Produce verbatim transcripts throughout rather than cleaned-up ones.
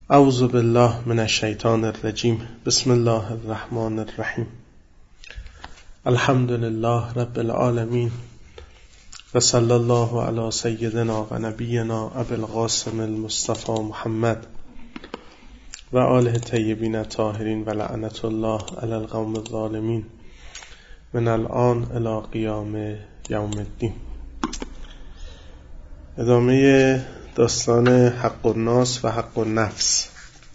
اعوذ بالله من الشیطان الرجیم. بسم الله الرحمن الرحیم. الحمد لله رب العالمین و صلی الله علی سیدنا و نبینا ابی القاسم المصطفى محمد و آله طیبین الطاهرین و لعنت الله علی القوم الظالمین من الان الی قیام یوم الدین. ادامه داستان حق الناس و حق النفس.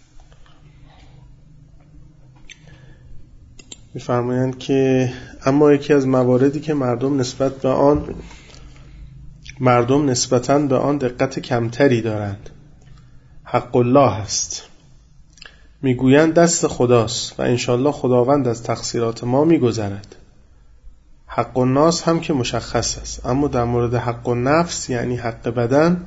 می‌فرمایند که اما یکی از مواردی که مردم نسبت به آن مردم نسبتاً به آن دقت کمتری دارند حق الله است. میگویند دست خداست و انشالله خداوند از تقصیرات ما میگذرد. حق الناس هم که مشخص است، اما در مورد حق النفس یعنی حق بدن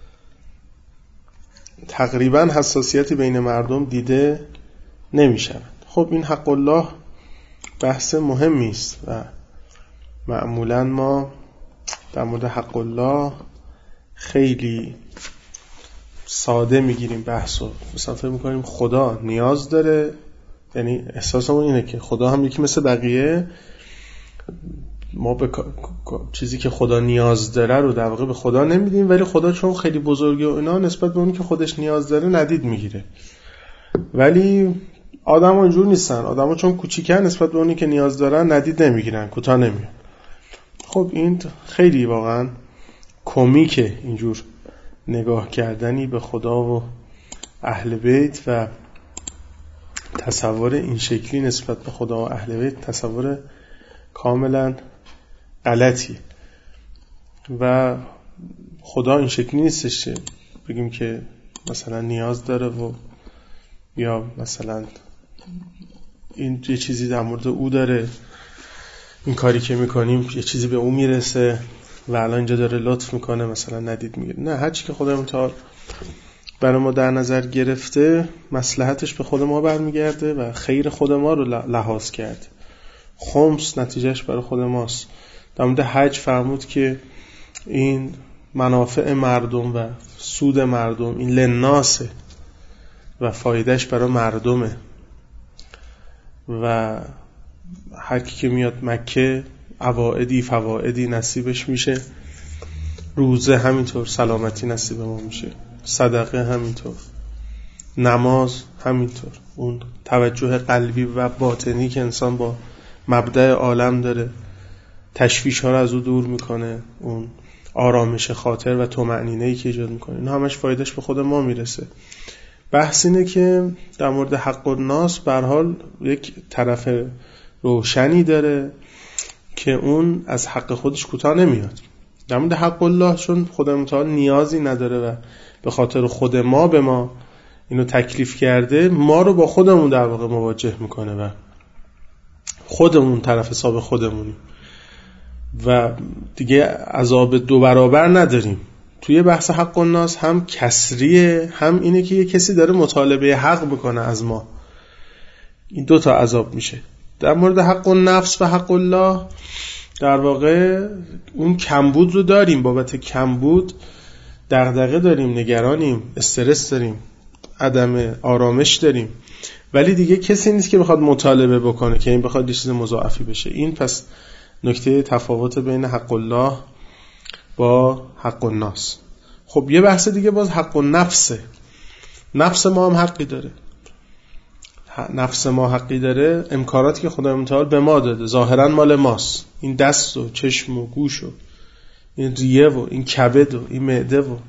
تقریبا حساسیتی بین مردم دیده نمی شود. خب این حق الله بحث مهمی است و معمولا ما در مورد حق الله خیلی ساده میگیریم بحثو. مثلا فکر میکنیم خدا نیاز داره، یعنی احساسمون اینه که خدا هم یکی مثل بقیه، ما به چیزی که خدا نیاز داره رو در واقع به خدا نمیدیم، ولی خدا چون خیلی بزرگه و اینا نسبت به اونی که خودش نیاز داره ندید میگیره. ولی آدم ها اینجور نیستن. آدم ها چون کوچیکن نسبت به اونی که نیاز دارن ندید نمیگیرن، کوتاه نمیان. خب این خیلی واقعا کمیکه اینجور نگاه کردنی به خدا و اهل بیت و تصور این شکلی نسبت به خدا و اهل بیت تصور کاملا غلطی. و خدا این شکلی نیستش بگیم که مثلا نیاز داره و یا مثلا این یه چیزی در مورد او داره، این کاری که میکنیم یه چیزی به او میرسه و الان اینجا داره لطف میکنه مثلا ندید میگیره. نه، هر چی که خدا متعال برای ما در نظر گرفته مصلحتش به خود ما برمیگرده و خیر خود ما رو لحاظ کرد. خمس نتیجهش برای خود ماست. در مورد حج فرمود که این منافع مردم و سود مردم این لناسه و فایدهش برای مردمه و هر کی که میاد مکه عوائدی فوائدی نصیبش میشه، روزه همینطور سلامتی نصیب ما میشه، صدقه همینطور، نماز همینطور، اون توجه قلبی و باطنی که انسان با مبدأ عالم داره تشویش ها رو از او دور میکنه، اون آرامش خاطر و طمأنینه‌ای که ایجاد میکنه، این همش فایدهش به خود ما میرسه. بحث اینه که در مورد حق الناس به هر حال یک طرف روشنی داره که اون از حق خودش کوتاه نمیاد. در مورد حق الله چون خدا متعال نیازی نداره و به خاطر خود ما به ما اینو تکلیف کرده، ما رو با خودمون در واقع مواجه میکنه و خودمون طرف حساب خودمونیم و دیگه عذاب دو برابر نداریم. توی بحث حق الناس هم کسریه، هم اینه که یه کسی داره مطالبه حق میکنه از ما، این دو تا عذاب میشه. در مورد حق النفس و حق الله در واقع اون کمبود رو داریم، بابت کمبود دغدغه داریم، نگرانیم، استرس داریم، عدم آرامش داریم، ولی دیگه کسی نیست که بخواد مطالبه بکنه که این بخواد یه چیز مضاعفی بشه. این پس نکته تفاوت بین حق الله با حق الناس. خب یه بحث دیگه باز حق النفسه. نفس ما هم حقی داره، نفس ما حقی داره. امکاناتی که خدا متعال به ما داده ظاهرا مال ماست، این دست و چشم و گوش و این ریه و این کبد و این معده و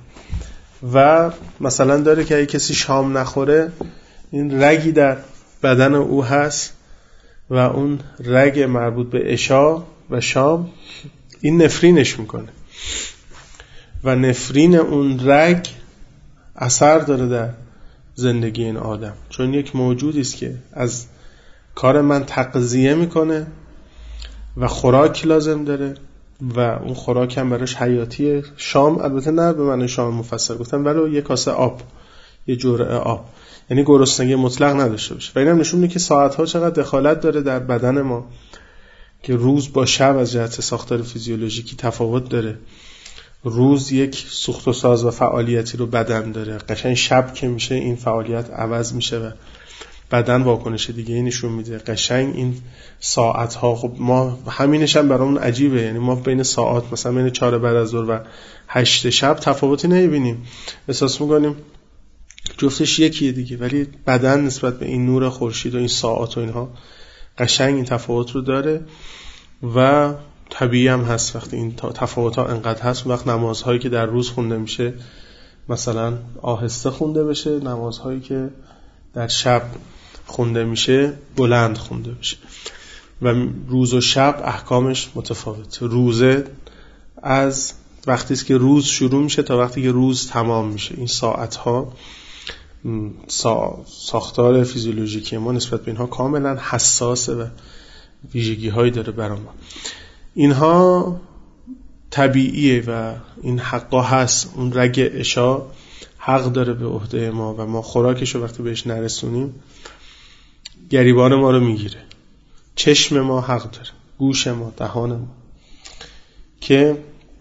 و مثلا داره که اگه کسی شام نخوره این رگی در بدن او هست و اون رگ مربوط به عشا و شام این نفرینش میکنه و نفرین اون رگ اثر داره در زندگی این آدم، چون یک موجودی است که از کار من تغذیه میکنه و خوراک لازم داره و اون خوراک هم براش حیاتیه. شام البته نه به معنی شام مفصل گفتم، ولی یه کاسه آب، یه جرعه آب، یعنی گرسنگی مطلق نداشته باشه. و اینم نشون میده که ساعت‌ها چقدر دخالت داره در بدن ما، که روز با شب از جهت ساختار فیزیولوژیکی تفاوت داره روز یک سوخت و ساز و فعالیتی رو بدن داره، قشنگ شب که میشه این فعالیت عوض میشه و بدن واکنش دیگه ای نشون میده. قشنگ این ساعت ها، خب ما همینش هم برامون عجیبه، یعنی ما بین ساعت مثلا بین چهار بعد از ظهر و هشت شب تفاوتی نمیبینیم، احساس میکنیم جفتش یکیه دیگه، ولی بدن نسبت به این نور خورشید و این ساعت و اینها قشنگ این تفاوت رو داره و طبیعی هم هست. وقتی این تفاوت ها انقدر هست، وقت نمازهایی که در روز خونده میشه مثلا آهسته خونده بشه، نمازهایی که در شب خونده میشه بلند خونده بشه و روز و شب احکامش متفاوت. روزه از وقتی است که روز شروع میشه تا وقتی که روز تمام میشه. این ساعت ها ساختار فیزیولوژیکی ما نسبت به اینها کاملا حساسه و ویژگی هایی داره برای ما. اینها طبیعیه و این حقا هست. اون رگ عشا حق داره به عهده ما و ما خوراکش رو وقتی بهش نرسونیم گریبان ما رو میگیره. چشم ما حق داره، گوش ما، دهان ما. که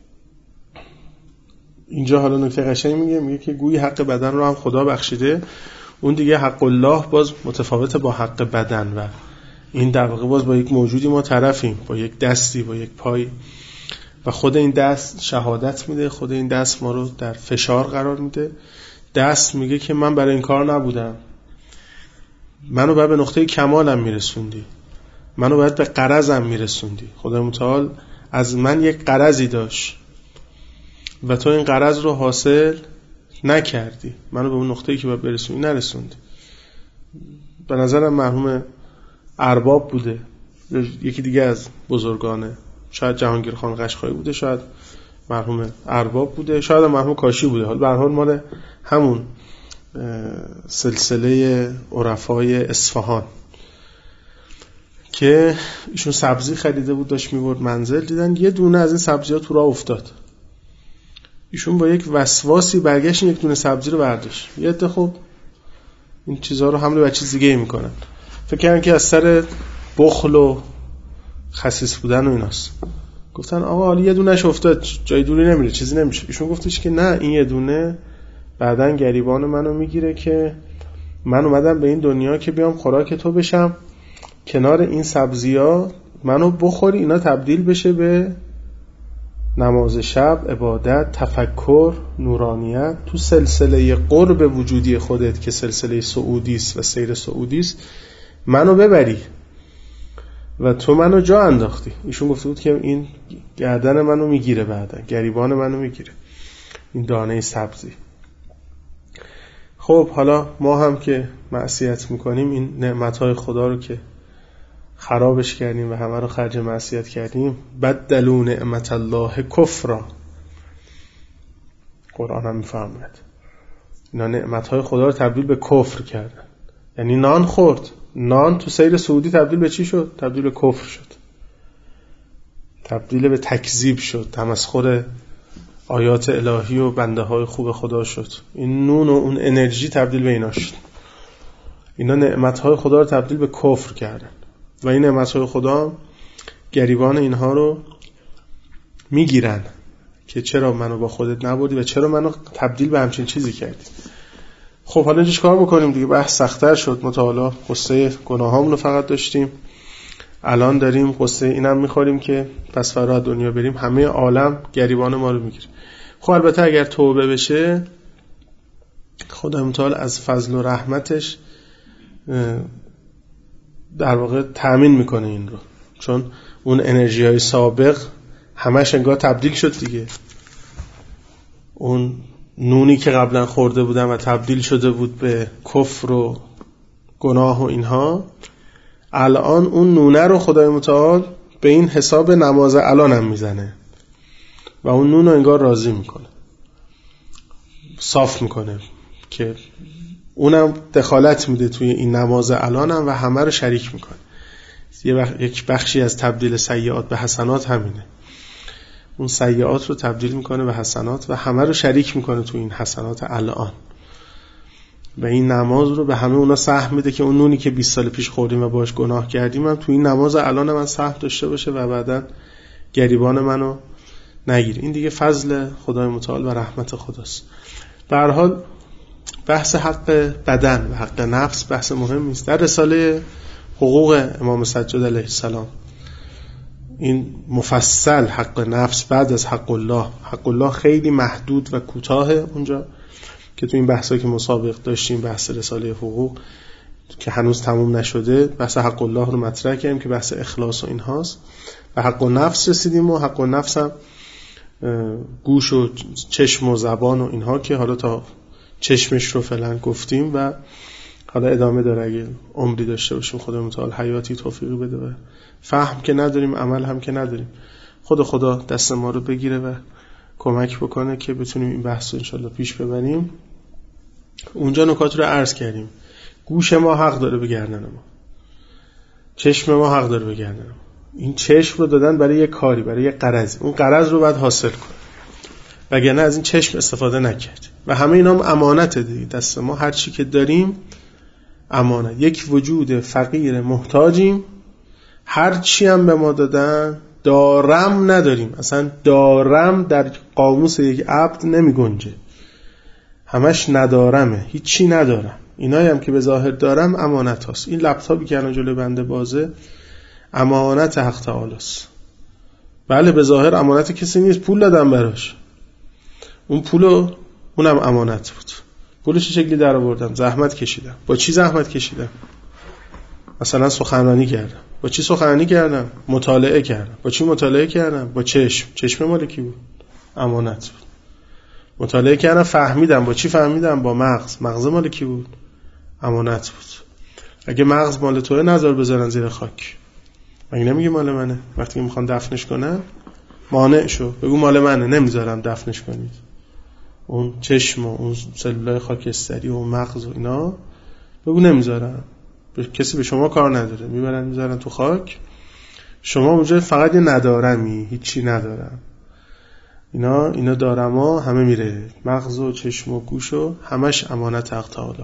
اینجا حالا نکته قشنگ میگه، میگه که گویی حق بدن رو هم خدا بخشیده، اون دیگه حق الله باز متفاوته با حق بدن و این در واقع باز با یک موجودی ما طرفیم، با یک دستی، با یک پای و خود این دست شهادت میده، خود این دست ما رو در فشار قرار میده. دست میگه که من برای این کار نبودم، منو باید به نقطه کمالم میرسوندی، منو باید به غرضم میرسوندی. خدا متعال از من یک غرضی داشت و تو این غرض رو حاصل نکردی، منو به اون نقطه‌ای که باید برسونی نرسوندی. به نظرم مرحوم ارباب بوده، یکی دیگه از بزرگانه، شاید جهانگیر خان قشقایی بوده، شاید مرحوم ارباب بوده، شاید مرحوم کاشی بوده. حالا به هر حال مال همون سلسله عرفای اصفهان که ایشون سبزی خریده بود، داشت میبرد منزل، دیدن یه دونه از این سبزی‌ها تو راه افتاد. ایشون با یک وسواسی برگشت یک دونه سبزی رو برداشت. یه عده خب این چیزها رو حمل بر چیز دیگه میکنن، فکر کردن که از سر بخل و خسیس بودن و ایناست. گفتن آقا حالا یه دونهش افتاد، جای دوری نمیره، چیزی نمیشه. ایشون گفتش که نه، این یه دونه بعدن گریبان منو میگیره که من اومدم به این دنیا که بیام خوراک تو بشم، کنار این سبزی‌ها منو بخوری، اینا تبدیل بشه به نماز شب، عبادت، تفکر، نورانیت، تو سلسله قرب وجودی خودت که سلسله سعودی است و سیر سعودی است منو ببری و تو منو جا انداختی. ایشون گفته بود که این گردن منو میگیره، بعدن گریبان منو میگیره این دانه سبزی. خب حالا ما هم که معصیت میکنیم، این نعمتهای خدا رو که خرابش کردیم و همه رو خرج معصیت کردیم، بدلوا نعمت الله کفرا. قرآن هم میفرماید اینا نعمتهای خدا رو تبدیل به کفر کردن. یعنی نان خورد، نان تو سیر سعودی تبدیل به چی شد؟ تبدیل به کفر شد، تبدیل به تکذیب شد، تمسخر آیات الهی و بنده های خوب خدا شد. این نون و اون انرژی تبدیل به اینا شد. اینا نعمتهای خدا رو تبدیل به کفر کردن و این نعمتهای خدا گریبان اینها رو میگیرن که چرا منو با خودت نبردی و چرا منو تبدیل به همچین چیزی کردی. خب حالا اینجا چیکار بکنیم دیگه؟ بحث سخت‌تر شد. ما تا حالا قصه گناهامون رو فقط داشتیم، الان داریم قصه اینم میخوریم که پس فردا دنیا بریم همه عالم گریبان ما رو میگیره. خب البته اگر توبه بشه خدا متعال از فضل و رحمتش در واقع تأمین میکنه این رو، چون اون انرژی های سابق همش انگار تبدیل شد دیگه. اون نونی که قبلا خورده بودن و تبدیل شده بود به کفر و گناه و اینها، الان اون نونه رو خدای متعال به این حساب نماز الان هم میزنه و اون نون رو انگار راضی میکنه، صاف میکنه که اونم دخالت میده توی این نماز الان هم و همه رو شریک میکنه. یک بخشی از تبدیل سیئات به حسنات همینه، اون سیئات رو تبدیل میکنه به حسنات و همه رو شریک میکنه توی این حسنات الان و این نماز رو به همه اونا سهم میده که اون نونی که بیست سال پیش خوردیم و باش گناه کردیم هم توی این نماز الان من سهم داشته باشه و بعداً گریبان منو نگیر. این دیگه فضل خدای متعال و رحمت خداست. به هر حال بحث حق بدن و حق نفس بحث مهمی است. در رساله حقوق امام سجاد علیه السلام این مفصل حق نفس بعد از حق الله، حق الله خیلی محدود و کوتاه اونجا که تو این بحثایی که مسابق داشتیم، بحث رساله حقوق که هنوز تموم نشده، بحث حق الله رو مطرح کردیم که بحث اخلاص و اینهاست. و حق نفس رسیدیم و حق نفس هم گوش و چشم و زبان و اینها که حالا تا چشمش رو فعلا گفتیم و حالا ادامه داره اگه عمری داشته باشیم، خدا متعال حیاتی توفیقی بده و فهم که نداریم عمل هم که نداریم. خدا خدا دست ما رو بگیره و کمک بکنه که بتونیم این بحث رو انشالله پیش ببریم. اونجا نکات رو عرض کردیم. گوش ما حق داره به گردن ما، چشم ما حق داره به گردن ما. این چشم رو دادن برای یک کاری، برای یک غرضی، اون غرض رو باید حاصل کن، وگرنه از این چشم استفاده نکرد. و همه اینا هم امانته دیگه، دست ما هر چی که داریم امانت. یک وجود فقیر محتاجیم، هر چی هم به ما دادن دارم نداریم. اصلا دارم در قاموس یک عبد نمی گنجه، همش ندارمه، هیچی ندارم. اینایی هم که به ظاهر دارم امانت هست. این لپتاپی که الان جلوی بنده بازه امانت حق تعالی است. بله به ظاهر امانت کسی نیست، پول دادم براش، اون پولو اونم امانت بود. پولش چه شکلی در آوردم؟ زحمت کشیدم. با چی زحمت کشیدم؟ مثلا سخنرانی کردم. با چی سخنرانی کردم؟ مطالعه کردم. با چی مطالعه کردم؟ با چشم. چشم مال کی بود؟ امانت بود. مطالعه کردم فهمیدم. با چی فهمیدم؟ با مغز. مغز مال کی بود؟ امانت بود. اگه مغز مال توئه نذار بذارن زیر خاک. مگه نمیگی مال منه؟ وقتی میخوان دفنش کنن مانع شو، بگو مال منه، نمیذارم دفنش کنید. اون چشم و اون سلولای خاکستری و مغز و اینا بگو نمیذارم، کسی به شما کار نداره، میبرن میذارن تو خاک، شما اونجا فقط یه ندارمی، هیچی ندارم. اینا اینا دارم ها همه میره، مغز و چشم و گوش و همش امانت حق تعالی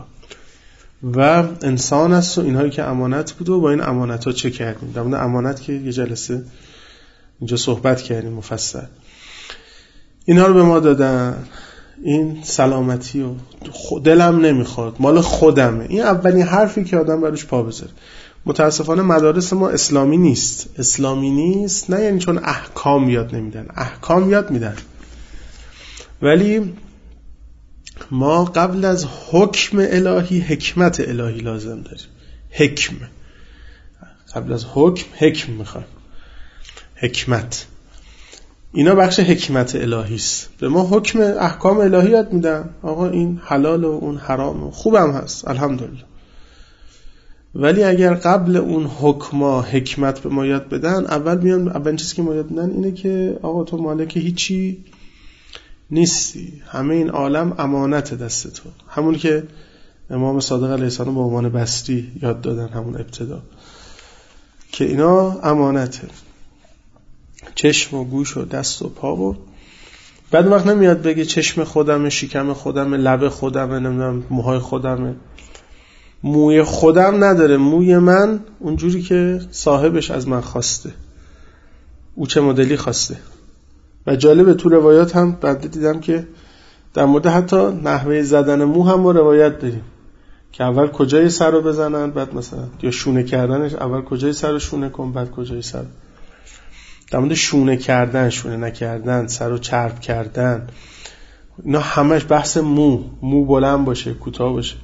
و انسان است و اینهایی که امانت بود و با این امانت ها چه کردیم. در مورد امانت که یه جلسه اینجا صحبت کردیم مفصل. اینها رو به ما دادن، این سلامتی و دلم نمیخواد، مال خودمه. این اولین حرفی که آدم بروش پا بذاره. متاسفانه مدارس ما اسلامی نیست. اسلامی نیست نه یعنی چون احکام یاد نمیدن، احکام یاد میدن، ولی ما قبل از حکم الهی حکمت الهی لازم داریم. حکم قبل از حکم حکم میخوایم، حکمت. اینا بخش حکمت الهی است. به ما حکم احکام الهی یاد میدن، آقا این حلال و اون حرام و خوبم هست الحمدلله. ولی اگر قبل اون حکما حکمت به ما یاد بدن، اول میان اولین چیزی که ما یاد بدن اینه که آقا تو مالک هیچی نیستی، همه این عالم امانت دست تو. همون که امام صادق علیه السلام به عنوان بسری یاد دادن همون ابتدا، که اینا امانته، چشم و گوش و دست و پا. و بعد وقت نمیاد بگه چشم خودمه، شکم خودمه، لب خودمه، نمیدونم موهای خودمه. موی خودم نداره، موی من اونجوری که صاحبش از من خواسته، او چه مدلی خواسته. و جالبه تو روایات هم بعد دیدم که در مورد حتی نحوه زدن مو هم ما روایت داریم که اول کجای سر رو بزنن، بعد مثلا یا شونه کردنش، اول کجای سر رو شونه کن، بعد کجای سر. در مورد شونه کردن، شونه نکردن، سر رو چرب کردن، اینا همش بحث مو، مو بلند باشه کوتاه باشه.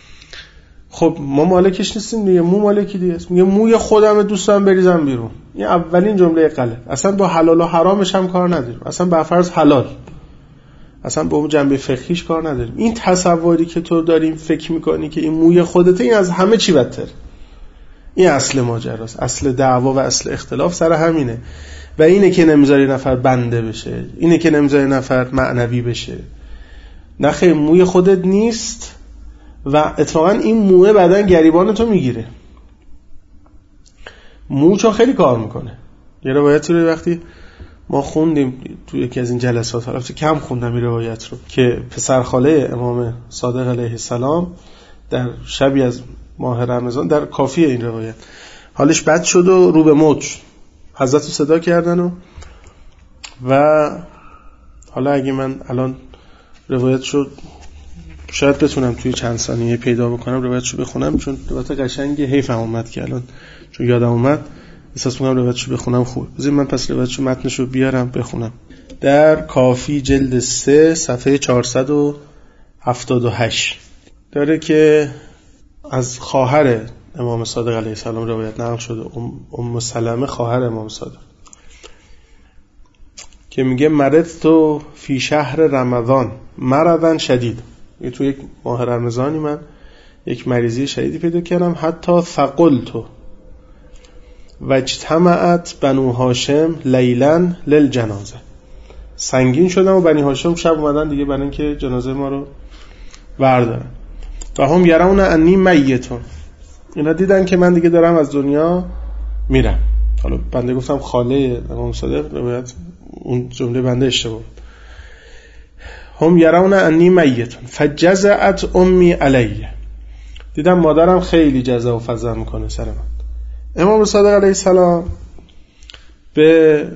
خب ما مالکش نیستیم دیگه، مو مالکی دیگه است. میگه موی خودم دوست دارم بریزم بیرون. این اولین جمله غلط. اصلا با حلال و حرامش هم کار نداریم، اصلا به فرض حلال، اصلا با اون جنبه فقهیش کار نداریم. این تصوری که تو داریم فکر میکنی که این موی خودته، این از همه چی بدتر. این اصل ماجراست، اصل دعوا و اصل اختلاف سر همینه. و اینه که نمیذاری نفر بنده بشه، اینه که نمیذاری نفر معنوی بشه. نه خیر، موی خودت نیست و اتفاقا این موه بعدن گریبان تو میگیره. مو چون خیلی کار میکنه. یه روایت رو وقتی ما خوندیم تو یکی از این جلسات، البته کم خوندم این روایت رو، که پسرخاله امام صادق علیه السلام در شبی از ماه رمضان، در کافیه این روایت، حالش بد شد و رو به موت شد. حضرت رو صدا کردن و و حالا اگه من الان روایتشو شاید بتونم توی چند ثانیه پیدا بکنم روایتشو بخونم، چون روایت قشنگه، حیفم اومد که الان چون یادم اومد احساس می‌کنم روایتشو بخونم خوب. بذار من پس روایتشو متنشو بیارم بخونم. در کافی جلد سه صفحه چهارصد و هفتاد و هشت داره که از خواهر امام صادق علیه السلام روایت نقل شده، ام, ام سلمه خواهر امام صادق، که میگه مرضت فی شهر رمضان مرضا شدید. یه تو یک ماه رمضانی من یک مریضی شدیدی پیدا کردم، حتی ثقلت و اجتمعت بنو هاشم لیلا للجنازه. سنگین شدم و بنی هاشم شب اومدن دیگه برای اینکه جنازه ما رو بردارن. و هم یرون انی میتون، اینا دیدن که من دیگه دارم از دنیا میرم. حالا بنده گفتم خاله امام صادق، روایت اون جمله بنده اشتباه. هم یرون انی میتون فجزعت امی علیه، دیدم مادرم خیلی جزع و فزع میکنه سر من. امام صادق علیه السلام به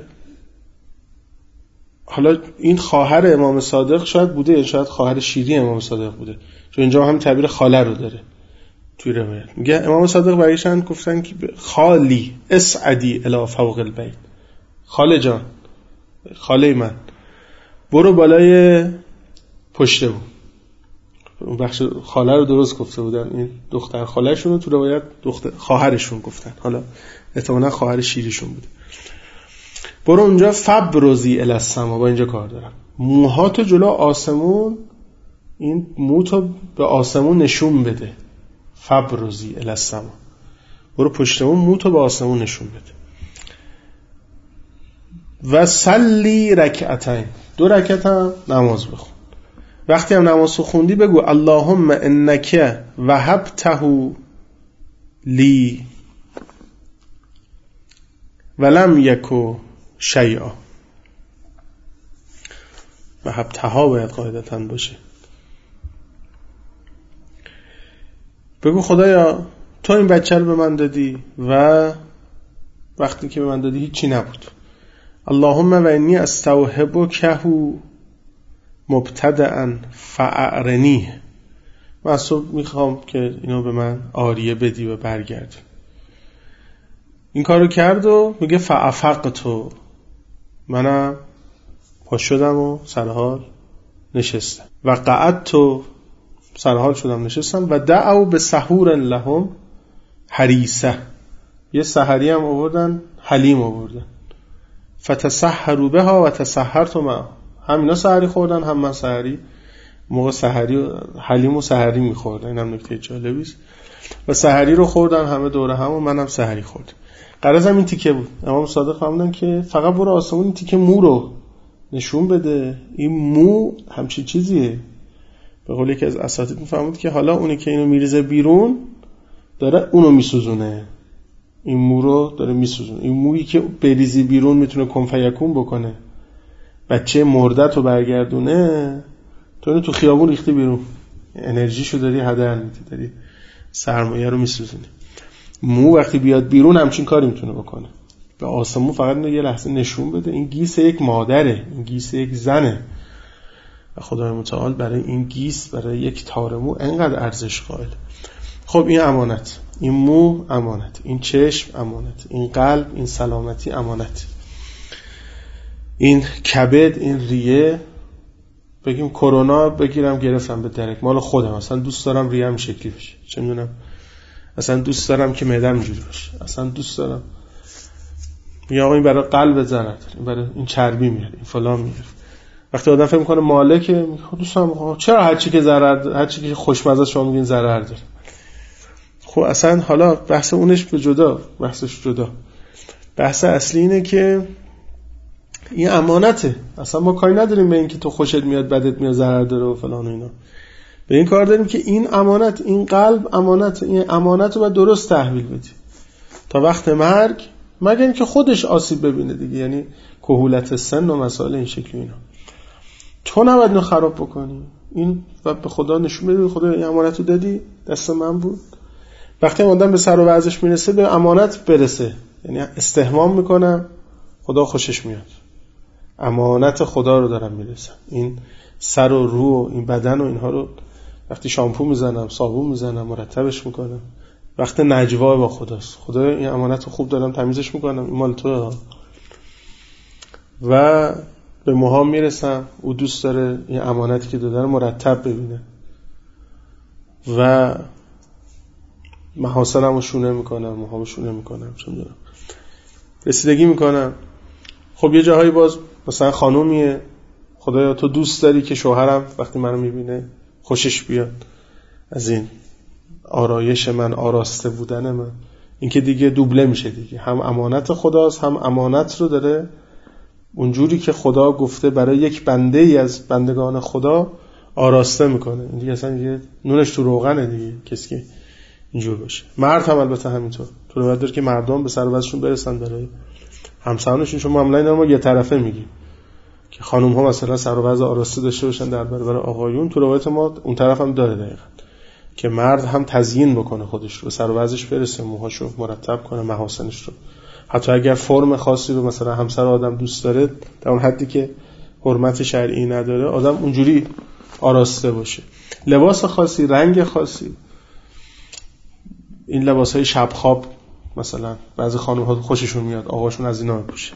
حالا این خواهر امام صادق شاید بوده، شاید خواهر شیری امام صادق بوده، چون اینجا هم تعبیر خاله رو داره توی روایت. میگه امام صادق برایشان گفتن که خالی اسعدی الی فوق البیت، خاله جان، خاله من، برو بالای پشته بود. اون بخش خاله رو درست گفته بودن، این دختر خاله شون رو تو روایت دختر خواهرشون گفتن، حالا احتمالاً خواهر شیریشون بود. برو اونجا فبرزی الی السما، با اینجا کار دارم، موهاتو جلو آسمون، این موتو به آسمون نشون بده. فبرزی الی السما، برو پشتمون موتو به آسمون نشون بده. و صلی رکعتین، دو رکعت هم نماز بخون. وقتی هم نماز خوندی بگو اللهم انک وهبته لی ولم یکو شیئا. وهبتها باید قاعدتاً باشه. بگو خدایا تو این بچه رو به من دادی و وقتی که به من دادی هیچی نبود. اللهم و انی استوهبکه مبتدأ فاعرنی، من از تو میخوام که اینو به من عاریه بدی و برگرد. این کارو کرد و میگه فافقتو، منم پاش شدم و سرحال نشستم. و قعدتو، سرحال شدم نشستم. و دعوا به سحور لهم حریسه، یه سحری هم آوردن، حلیم آوردن. فتسحروا بها و تسحرت معهم، هم اینا سحری خوردن هم من سحری، موقع سحری حلیم و سحری میخوردن. اینم نکته جالبی است. و سحری رو خوردن همه دوره هم و منم سحری خوردم. غرضم این تیکه بود. امام صادق فرمودن که فقط برو آسمون این تیکه مو رو نشون بده. این مو همچین چیزیه. به قول یکی از اساتید میفهمید که حالا اونی که اینو میریزه بیرون داره اونو میسوزونه، این مو رو داره میسوزونه. این مویی که بریزی بیرون میتونه کن فیکون بکنه، بچه مردت رو برگردونه، تو اینو تو خیابون ریختی بیرون، انرژیشو داری هدر میدی، داری سرمایه رو میسوزونی. مو وقتی بیاد بیرون همچین کاری میتونه بکنه. به آسمون فقط اینو یه لحظه نشون بده. این گیس یک مادره، این گیس یک زنه و خدای متعال برای این گیس، برای یک تار مو انقدر ارزش قائل. خب این امانت، این مو امانت، این چشم امانت، این قلب، این سلامتی امانت، این کبد، این ریه. بگیم کرونا بگیرم گرفتم به درک، مال خودم، اصلا دوست دارم ریه هم شکلی بشه، چه میدونم، اصلا دوست دارم که معده‌م اینجوری باشه، اصلا دوست دارم. میگه آقا این برای قلب ضرر داره، این برای این چربی میاره، این فلان میاره. وقتی آدم فکر میکنه مالکه، میگه دوستم چرا هر چی که ضرر، هر چی که خوشمزه شما میگین ضرر داره. خب اصلا حالا بحث اونش به جدا، بحثش جدا. بحث اصلی اینه که این امانته. اصلا ما کاری نداریم به این که تو خوشت میاد بدت میاد ضرر داره و فلان و اینا. به این کار داریم که این امانت، این قلب امانت، این امانت رو باید درست تحویل بدی تا وقت مرگ، مگر اینکه خودش آسیب ببینه دیگه، یعنی کهولت سن و مسائل این شکلی اینا. تو نباید اینو خراب بکنی. این و به خدا نشون بدی خدا این امانت رو دادی، دست من بود. وقتی آدم به سر و وضعش میرسه به امانت برسه، یعنی استحمام میکنم، خدا خوشش میاد. امانت خدا رو دارم میرسم. این سر و رو و این بدن و اینها رو وقتی شامپو میزنم، صابون میزنم، مرتبش میکنم، وقت نجوا با خداست. خدا این امانت رو خوب دارم تمیزش میکنم، این مال توه. و به موهام میرسم، او دوست داره این امانتی که داده رو مرتب ببینه و محاسنم رو شونه میکنم، موهام رو شونه میکنم، چون دارم رسیدگی میکنم. خب یه جاهایی باز مثلا خانومیه، خدایا تو دوست داری که شوهرم وقتی منو میبینه خوشش بیاد از این آرایش من، آراسته بودن من. این که دیگه دوبله میشه دیگه، هم امانت خداست، هم امانت رو داره اونجوری که خدا گفته برای یک بنده ای از بندگان خدا آراسته میکنه. این دیگه اصلا دیگه نونش تو روغنه دیگه کسی که اینجور باشه. مرد هم البته همینطور، تو رو باید داره که مردم به سر و وضعشون برسن برای همسرانشون. چون معامله اینا ما یه طرفه میگیم که خانم ها مثلا سر و وضع آراسته داشته باشن در برابر آقایون. تو روایت ما اون طرف هم داره دقیقاً که مرد هم تزیین بکنه خودش رو، سر و وضعش برسه، موهاشو مرتب کنه، محاسنش رو، حتی اگر فرم خاصی رو مثلا همسر آدم دوست داره در اون حدی که حرمت شرعی نداره، آدم اونجوری آراسته باشه. لباس خاصی، رنگ خاصی، این لباسهای شب خواب مثلا بعضی خانم ها خوششون میاد آقاشون از اینا بپوشه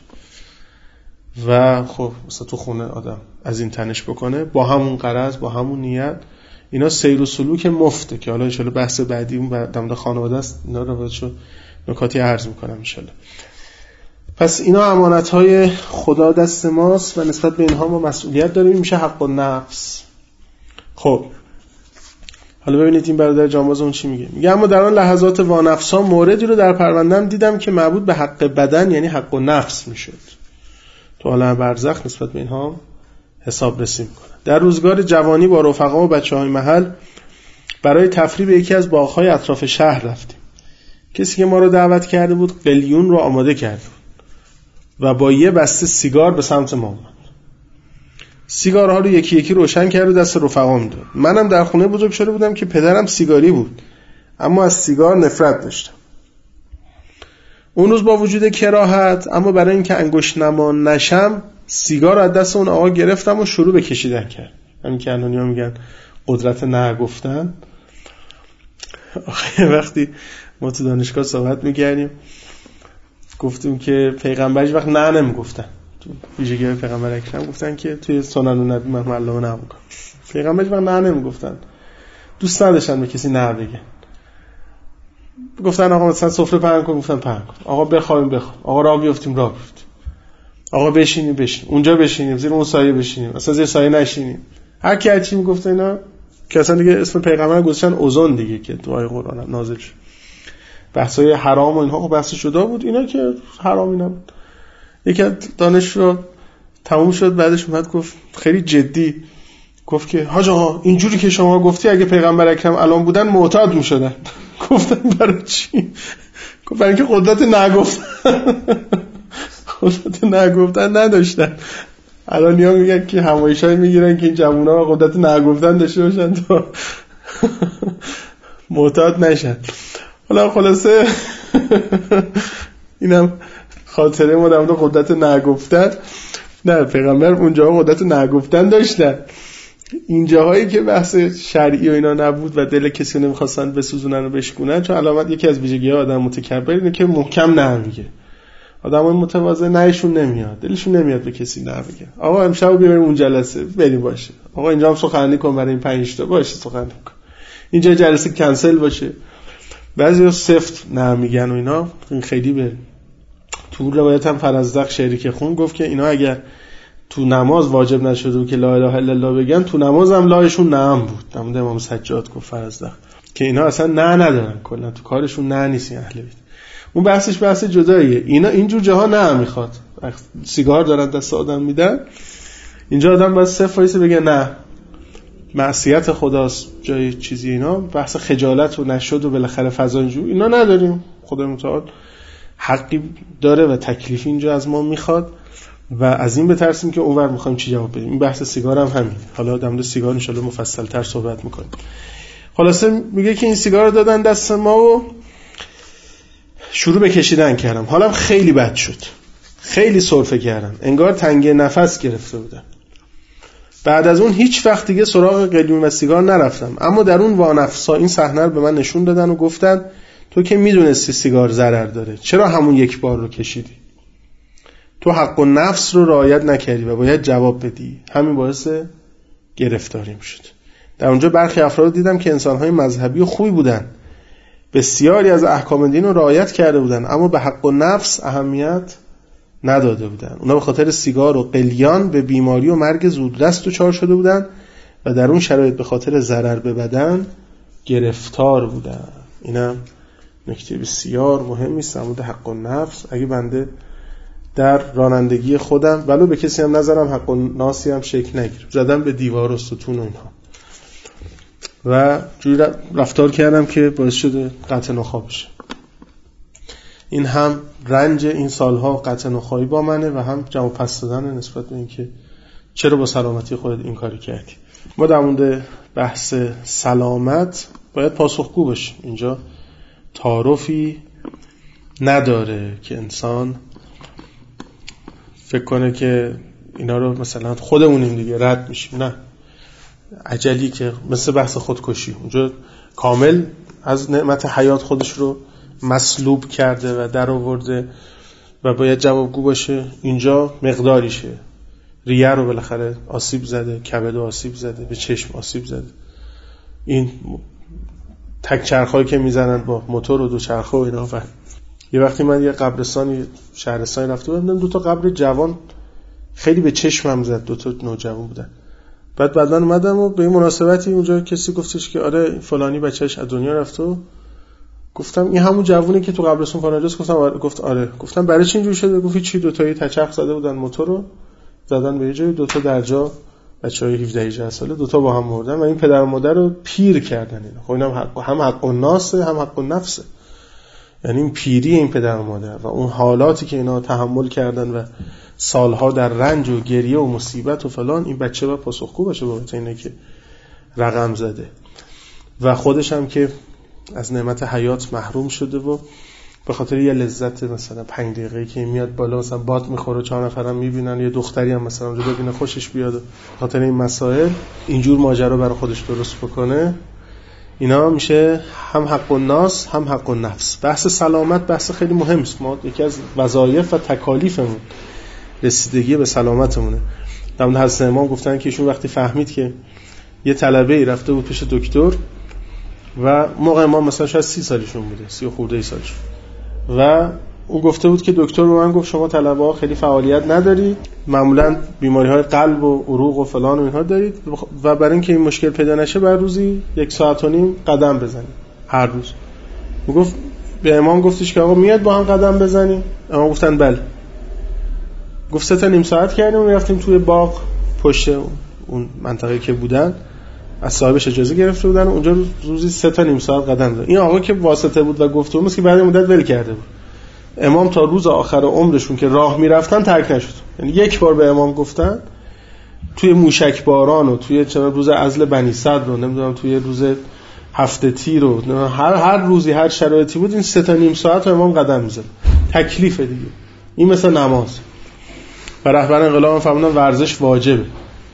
و خب مثلا تو خونه آدم از این تنش بکنه با همون غرض، با همون نیت. اینا سیر و سلوک مفته که حالا ان شاءالله بحث بعدی اون در مورد خانواده است، اینا رو باید نکاتی عرض میکنم ان شاءالله. پس اینا امانت‌های خدا دست ماست و نسبت به اینها ما مسئولیت داریم. میشه حق النفس. خب حالا ببینید این برادر جانباز اون چی میگه. میگه اما در آن لحظات وانفسا موردی رو در پروندم دیدم که مربوط به حق بدن یعنی حق النفس میشد. تو عالم برزخ نسبت به اینها حساب رسی میکنه. در روزگار جوانی با رفقا و بچه‌های محل برای تفریح به یکی از باغ‌های اطراف شهر رفتیم. کسی که ما رو دعوت کرده بود قلیون رو آماده کرده بود و با یه بسته سیگار به سمت ما اومد. سیگارها رو یکی یکی روشن کرد و دست رفقا میداد. منم در خونه بزرگ شده بودم که پدرم سیگاری بود، اما از سیگار نفرت داشتم. اون روز با وجود کراهت، اما برای اینکه انگشت نما نشم، سیگار رو از دست اون آقا گرفتم و شروع به کشیدن کرد. همین که الانیا میگن قدرت نه گفتن. وقتی ما تو دانشگاه صحبت می‌کردیم گفتیم که پیغمبر هیچ وقت نه نمیگفتن. تو ویژگی پیغمبر اکرم گفتن که توی سنن نبی من علامه نه میگم. پیغمبر هیچ وقت نه نمیگفتن. دوست نداشتن به کسی نه بگن. گفتن آقا مثلا سفره پهن کن، گفتن پهن کن. آقا بخوایم بخوایم. آقا راه بیفتیم راه بیفتیم. آقا بشینیم بشینیم. اونجا بشینیم، زیر اون سایه بشینیم. اصلا زیر سایه نشینیم. هر کی هرچی میگفت اینا که اصلا دیگه اسم پیغمبر گذاشتن اوزون دیگه که دعای قرآن نازل شد. بحثای حرام و اینها بحث شده بود، اینا که حرامی نبود. یکی از دانشجو تموم شد بعدش اومد گفت خیلی جدی گفت که حاج آقا اینجوری که شما گفتی اگه پیغمبر اکرم الان بودن معتاد میشدن. گفتم برای چی؟ گفت برای اینکه قدرت نگفتن قدرت نگفتن نداشتن. الان نیا میگن که همایشایی میگیرن که این جوونا قدرت نگفتن داشته باشن تا معتاد نشن. حالا خلاصه اینم خاطره ما در مورد قدرت نگفتن. نه پیغمبر اونجا قدرت نگفتن داشتن. این جاهایی که بحث شرعی و اینا نبود و دل کسی رو نمیخواستن بسوزونن و بشکونن، چون علامت یکی از ویژگی‌های آدم متکبر اینه که محکم نه میگه. آدمای متواضع نهشون نمیاد، دلشون نمیاد به کسی نه بگه. آقا امشب بیاریم اون جلسه بریم باشه. آقا اینجا هم سخنرانی کن برای این پنج تا باشه سخنرانی کن. اینجا جلسه کنسل باشه. بعضیا سفت نه میگن و اینا. این خیلی به تو روایت هم فرزدق شریک خون گفت که اینا اگر تو نماز واجب نشده و که لا اله الا الله بگن، تو نماز هم لایشون نعم بود. نمود امام سجاد گفت فرزدق که اینا اصلا نه ندارن، کلا تو کارشون نه نیست اهل بیت. اون بحثش بحث جداییه. اینا اینجور جاها نه میخواد. سیگار دارن دست آدم میدن، اینجا آدم باید صفر وایسه بگه نه معصیت خداست جای چیزی. اینا بحث خجالت و نشد و بالاخره فضا اینجور اینا نداریم. خدا متعال حقی داره و تکلیفی اینجا از ما میخواد و از این بترسیم که اونور میخوایم چی جواب بدیم. این بحث سیگار هم همین. حالا در مورد سیگار ان شاءالله مفصل تر صحبت میکنیم. خلاصه میگه که این سیگار رو دادن دست ما و شروع به کشیدن کردم. حالم خیلی بد شد. خیلی سرفه کردن، انگار تنگی نفس گرفته بودن. بعد از اون هیچ وقت دیگه سراغ قلیون و سیگار نرفتم. اما در اون وانفسا این صحنه رو به من نشون دادن و گفتن تو که میدونستی سیگار ضرر داره، چرا همون یک بار رو کشیدی؟ تو حق و نفس رو رعایت نکردی و باید جواب بدی. همین باعث گرفتاریم شد. در اونجا برخی افراد دیدم که انسان‌های مذهبی و خوبی بودن، بسیاری از احکام دین رو رعایت کرده بودن، اما به حق و نفس اهمیت نداده بودن. اونا به خاطر سیگار و قلیان به بیماری و مرگ زودرس دچار شده بودن و در اون شرایط به خاطر ضرر به بدن گرفتار بودن. اینم نکته بسیار مهمی است. در مورد حق و نفس اگه بنده در رانندگی خودم ولو به کسی هم نظرم حق و ناسی هم شکل نگیرم، زدم به دیوار و ستون و اینها و جوری رفتار کردم که باعث شده قطع نخا بشه. این هم رنج این سالها قطع نخایی با منه و هم جواب پس دادن نسبت به این که چرا با سلامتی خودت این کاری کردی. ما در مورد بحث سلامت باید پاسخگو باشیم. اینجا تعارفی نداره که انسان فکر کنه که اینا رو مثلا خودمونیم دیگه رد میشیم. نه، عجلی که مثل بحث خودکشی اونجا کامل از نعمت حیات خودش رو مسلوب کرده و در آورده و باید جوابگو باشه. اینجا مقداریشه. ریه رو بالاخره آسیب زده، کبد آسیب زده، به چشم آسیب زده. این تک چرخایی که میزنن با موتور و دو چرخه و اینا. و یه وقتی من یه قبرستانی شهرستانی رفته بودم، دو تا قبر جوان خیلی به چشمم زد، دو تا نوجوان بودن. بعد بعداً اومدم و به این مناسبتی اونجا کسی گفتش که آره فلانی بچه‌ش از دنیا رفته و گفتم این همون جوونی که تو قبرستون فلانجاست. گفتم آره. گفت آره. گفتم برای چی اینجوری شده؟ گفت چی، دو تایی تچرخ زده بودن موتور رو زدن به یه جای، دو تا درجا بچهای هفده هجده ساله دو تا با هم مردن و این پدر و مادر رو پیر کردن. اینا خب اینم حق هم حق الناس هم حق النفس، یعنی این پیری این پدر و مادر و اون حالاتی که اینا تحمل کردن و سالها در رنج و گریه و مصیبت و فلان، این بچه باید پاسخگو باشه بابت اینه که رقم زده و خودش هم که از نعمت حیات محروم شده و به خاطر یه لذت مثلا پنج دقیقه‌ای که میاد بالا مثلا باد میخوره چهار نفرم میبینن، یه دختری هم مثلا اونجا ببینه خوشش بیاد، به خاطر این مسائل اینجور ماجرا برای خودش درست بکنه. اینا میشه هم حق الناس هم حق النفس. بحث سلامت بحث خیلی مهم است. ما یکی از وظایف و تکالیفمون رسیدگی به سلامتمونه. در مورد حضرت امام گفتن که ایشون وقتی فهمید که یه طلبه‌ای رفته بود پیش دکتر و موقع امام مثلا شاید سی سالشون بوده، سی و خورده ای سالشون، و اون گفته بود که دکتر به من گفت شما طلبه‌ها خیلی فعالیت ندارید، معمولا بیماری‌های قلب و عروق و فلان و اینها دارید و برای اینکه این مشکل پیدا نشه بر روزی یک ساعت و نیم قدم بزنید هر روز. میگفت به امام گفتش که آقا میاد با هم قدم بزنیم؟ امام گفتن بله. گفت سه تا نیم ساعت کردیم و رفتیم توی باغ پشت اون منطقه‌ای که بودن، از صاحبش اجازه گرفته بودن و اونجا روزی سه تا نیم ساعت قدم زد. این آقا که واسطه بود و گفته بود که بعد مدت ول کرده بود. امام تا روز آخر عمرشون که راه میرفتن ترک نشد. یعنی یک بار به امام گفتن توی موشک باران و توی چه روز عزل بنی صدر رو نمیدونم توی روز هفته تیر رو هر هر روزی هر شرایطی بود این سه تا نیم ساعت امام قدم میزد. تکلیف دیگه. این مثل نماز. و رهبر انقلاب فهمیدن ورزش واجبه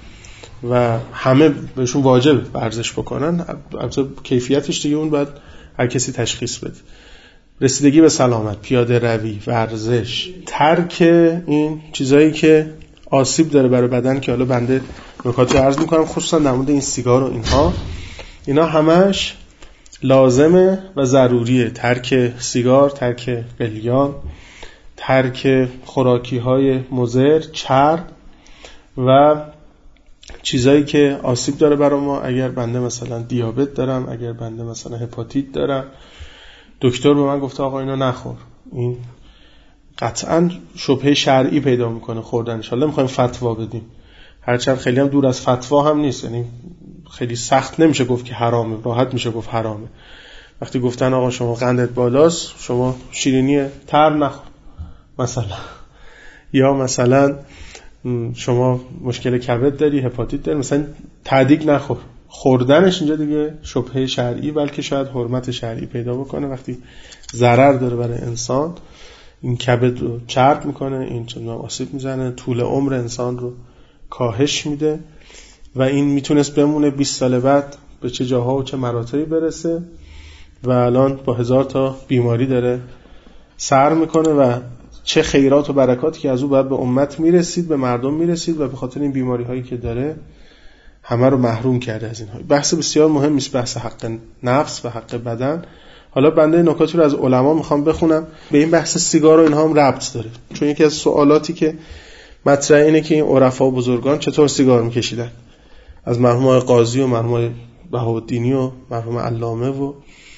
و همه بهشون واجبه ورزش بکنن. البته کیفیتش دیگه اون باید هر کسی تشخیص بده. رسیدگی به سلامت، پیاده روی، ورزش، ترک این چیزایی که آسیب داره برای بدن که حالا بنده نکاتی عرض میکنم، خصوصا در مورد این سیگار و اینها، اینا همش لازمه و ضروریه. ترک سیگار، ترک قلیان، ترک خوراکی های مضر، چرب و چیزایی که آسیب داره برای ما. اگر بنده مثلا دیابت دارم، اگر بنده مثلا هپاتیت دارم، دکتر به من گفته آقا اینو نخور، این قطعا شبهه شرعی پیدا میکنه خوردنش. حالا میخوایم فتوا بدیم، هرچند خیلی هم دور از فتوا هم نیست، یعنی خیلی سخت نمیشه گفت که حرامه، راحت میشه گفت حرامه. وقتی گفتن آقا شما قندت بالاست، شما شیرینی تر نخور مثلا، یا مثلا شما مشکل کبد داری، هپاتیت داری، مثلا تعدیق نخور. خوردنش اینجا دیگه شبهه شرعی، بلکه شاید حرمت شرعی پیدا بکنه وقتی ضرر داره برای انسان. این کبد رو چرب میکنه، این چندان آسیب میزنه، طول عمر انسان رو کاهش میده و این میتونست بمونه بیست سال بعد به چه جاها و چه مراتبی برسه و الان با هزار تا بیماری داره سر میکنه و چه خیرات و برکاتی که از او باید به امت میرسید، به مردم میرسید و به خاطر این بیماری هایی که داره همه رو محروم کرده از اینها. بحث بسیار مهم است، بحث حق نفس و حق بدن. حالا بنده نکاتی رو از علما میخوام بخونم، به این بحث سیگار و اینها هم ربط داره، چون یکی از سوالاتی که مطرح اینه که این عرفا و بزرگان چطور سیگار میکشیدن، از مرحوم آقای قاضی و مرحوم آقای بهاءالدینی و مرحوم علامه و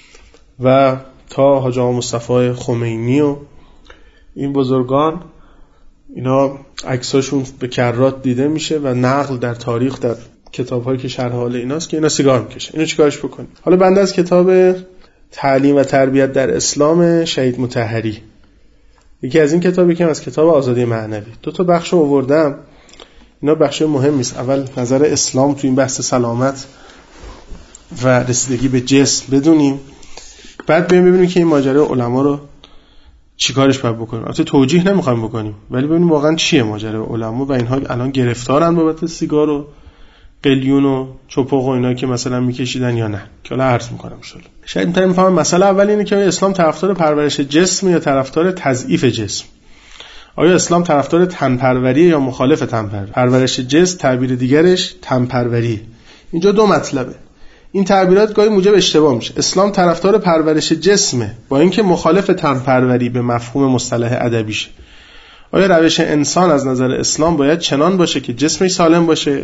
و تا حاج آقا مصطفی خمینی و این بزرگان، اینا عکساشون به کرات دیده میشه و نقل در تاریخ در کتاب‌هایی که شرح حال ایناست که اینا سیگار میکشن. اینو چیکارش بکنیم؟ حالا بنده از کتاب تعلیم و تربیت در اسلام شهید مطهری، یکی از این کتابی که از کتاب آزادی معنوی، دو تا بخش آوردم. اینا بخش مهمی است. اول نظر اسلام تو این بحث سلامت و رسیدگی به جسم بدونیم، بعد بریم ببینیم که این ماجرای علما رو چیکارش باید بکنیم. البته توجیه نمیخوایم بکنیم، ولی ببینیم واقعا چیه ماجرای علما و اینها الان گرفتارن بابت سیگار و قلیون و چپق و اینا که مثلا میکشیدن یا نه، که حالا عرض میکنم ان شاءالله. شاید اینطوری میفهمم. مسئله اول اینه که اسلام طرفدار پرورش جسم یا طرفدار تضعیف جسم؟ آیا اسلام طرفدار تن‌پروری یا مخالف تن‌پروری؟ پرورش جسم تعبیر دیگرش تن‌پروری. اینجا دو مطلبه. این تعبیرات گاهی موجب اشتباه میشه. اسلام طرفدار پرورش جسمه با اینکه مخالف تن‌پروری به مفهوم مصطلح ادبیشه. آیا روش انسان از نظر اسلام باید چنان باشه که جسمش سالم باشه،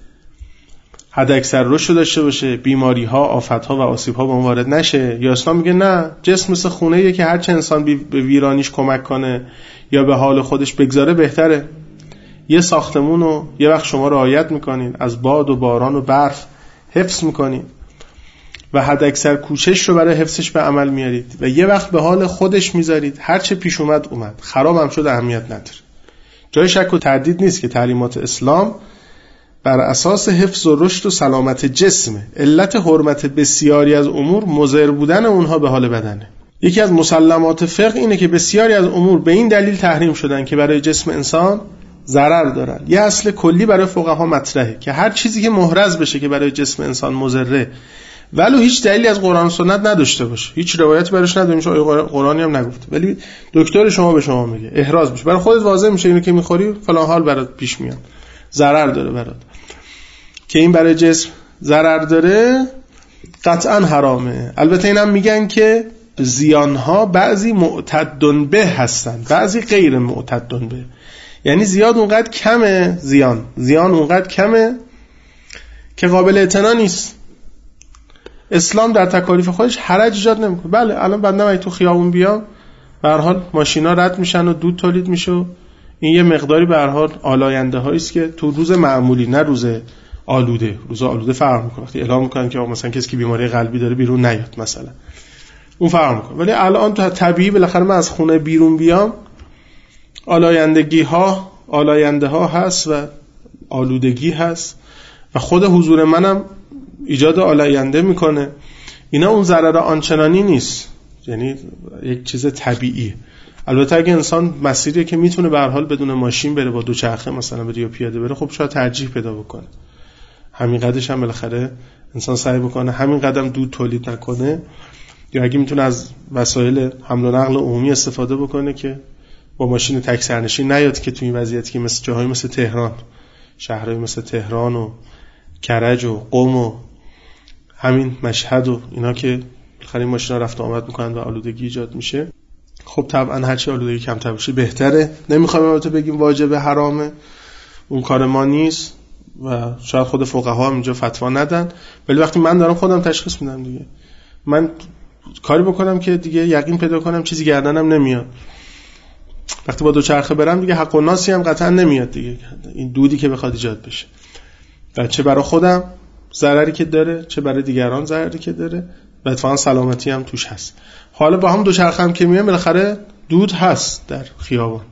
حداکثر رشد داشته باشه، بیماری‌ها، آفت‌ها و آسیب‌ها به اون وارد نشه؟ یا اسلام میگه نه، جسم مثل خونه‌ایه که هر چه انسان به ویرانیش کمک کنه یا به حال خودش بگذاره بهتره. یه ساختمون رو یه وقت شما رعایت میکنین، از باد و باران و برف حفظ میکنین و حداکثر کوشش رو برای حفظش به عمل میارید و یه وقت به حال خودش میذارید، هر چه پیش اومد اومد، خراب هم شد اهمیت نداره. جای شک و تردید نیست که تعلیمات اسلام بر اساس حفظ و رشد و سلامت جسمه. علت حرمت بسیاری از امور مضر بودن اونها به حال بدنه. یکی از مسلمات فقه اینه که بسیاری از امور به این دلیل تحریم شدن که برای جسم انسان ضرر دارن. یه اصل کلی برای فقها مطرحه که هر چیزی که محرز بشه که برای جسم انسان مضره، ولو هیچ دلیلی از قرآن و سنت نداشته باشه، هیچ روایتی براش نداره، میشه قرآنی هم نگفته، ولی دکتر شما به شما میگه احراز میشه، برای خودت واضح میشه اینو که میخوری فلان حال برات پیش میاد، ضرر داره برات، که این برای جسم ضرر داره قطعا حرامه. البته اینم میگن که زیانها بعضی معتدن به هستن، بعضی غیر معتدن به، یعنی زیاد اونقدر کمه، زیان زیان اونقدر کمه که قابل اعتنا نیست. اسلام در تکالیف خودش حرج ایجاد نمیکنه. بله الان بنده من تو خیابون بیام به هر حال ماشینا رد میشن و دود تولید میشه و این یه مقداری به هر حال آلاینده هایی است که تو روز معمولی، نه روز آلوده، روز آلوده فرق میکنه. وقتی اعلام میکنن که مثلا کسی که بیماری قلبی داره بیرون نیاد مثلا، اون فرق میکنه. ولی الان تو طبیعی بالاخره من از خونه بیرون بیام آلایندگی ها آلاینده ها هست و آلودگی هست و خود حضور منم ایجاد آلاینده میکنه. اینا اون ضرر آنچنانی نیست، یعنی یک چیز طبیعیه. البته اگه انسان مسیریه که میتونه به هر حال بدون ماشین بره، با دوچرخه مثلا بره یا پیاده بره، خب شاید ترجیح پیدا بکنه. همین قدرش هم بالاخره انسان سعی بکنه همین قدم دود تولید نکنه، یا اگه میتونه از وسایل حمل و نقل عمومی استفاده بکنه که با ماشین تک سرنشین نیاد، که تو این وضعیتی که مثل جاهای مثل تهران، شهرهای مثل تهران و کرج و قم و همین مشهد و اینا که بالاخره این ماشینا رفت و آمد میکنن و آلودگی ایجاد میشه، خب طبعا هرچی آلودگی کمتر بشه بهتره. نمیخوایم البته بگیم واجب حرامه، اون کار ما نیست و شاید خود فقها هم اینجا فتوا ندن، ولی وقتی من دارم خودم تشخیص میدم دیگه، من کاری بکنم که دیگه یقین پیدا کنم چیزی گردنم نمیاد، وقتی با دوچرخه برم دیگه حق و ناسی هم قطعا نمیاد دیگه، این دودی که بخواد ایجاد بشه، و چه برای خودم ضرری که داره، چه برای دیگران ضرری که داره، و اتفاقا سلامتی هم توش هست. حالا با هم دوچرخه هم که میام بالاخره دود هست در خیابان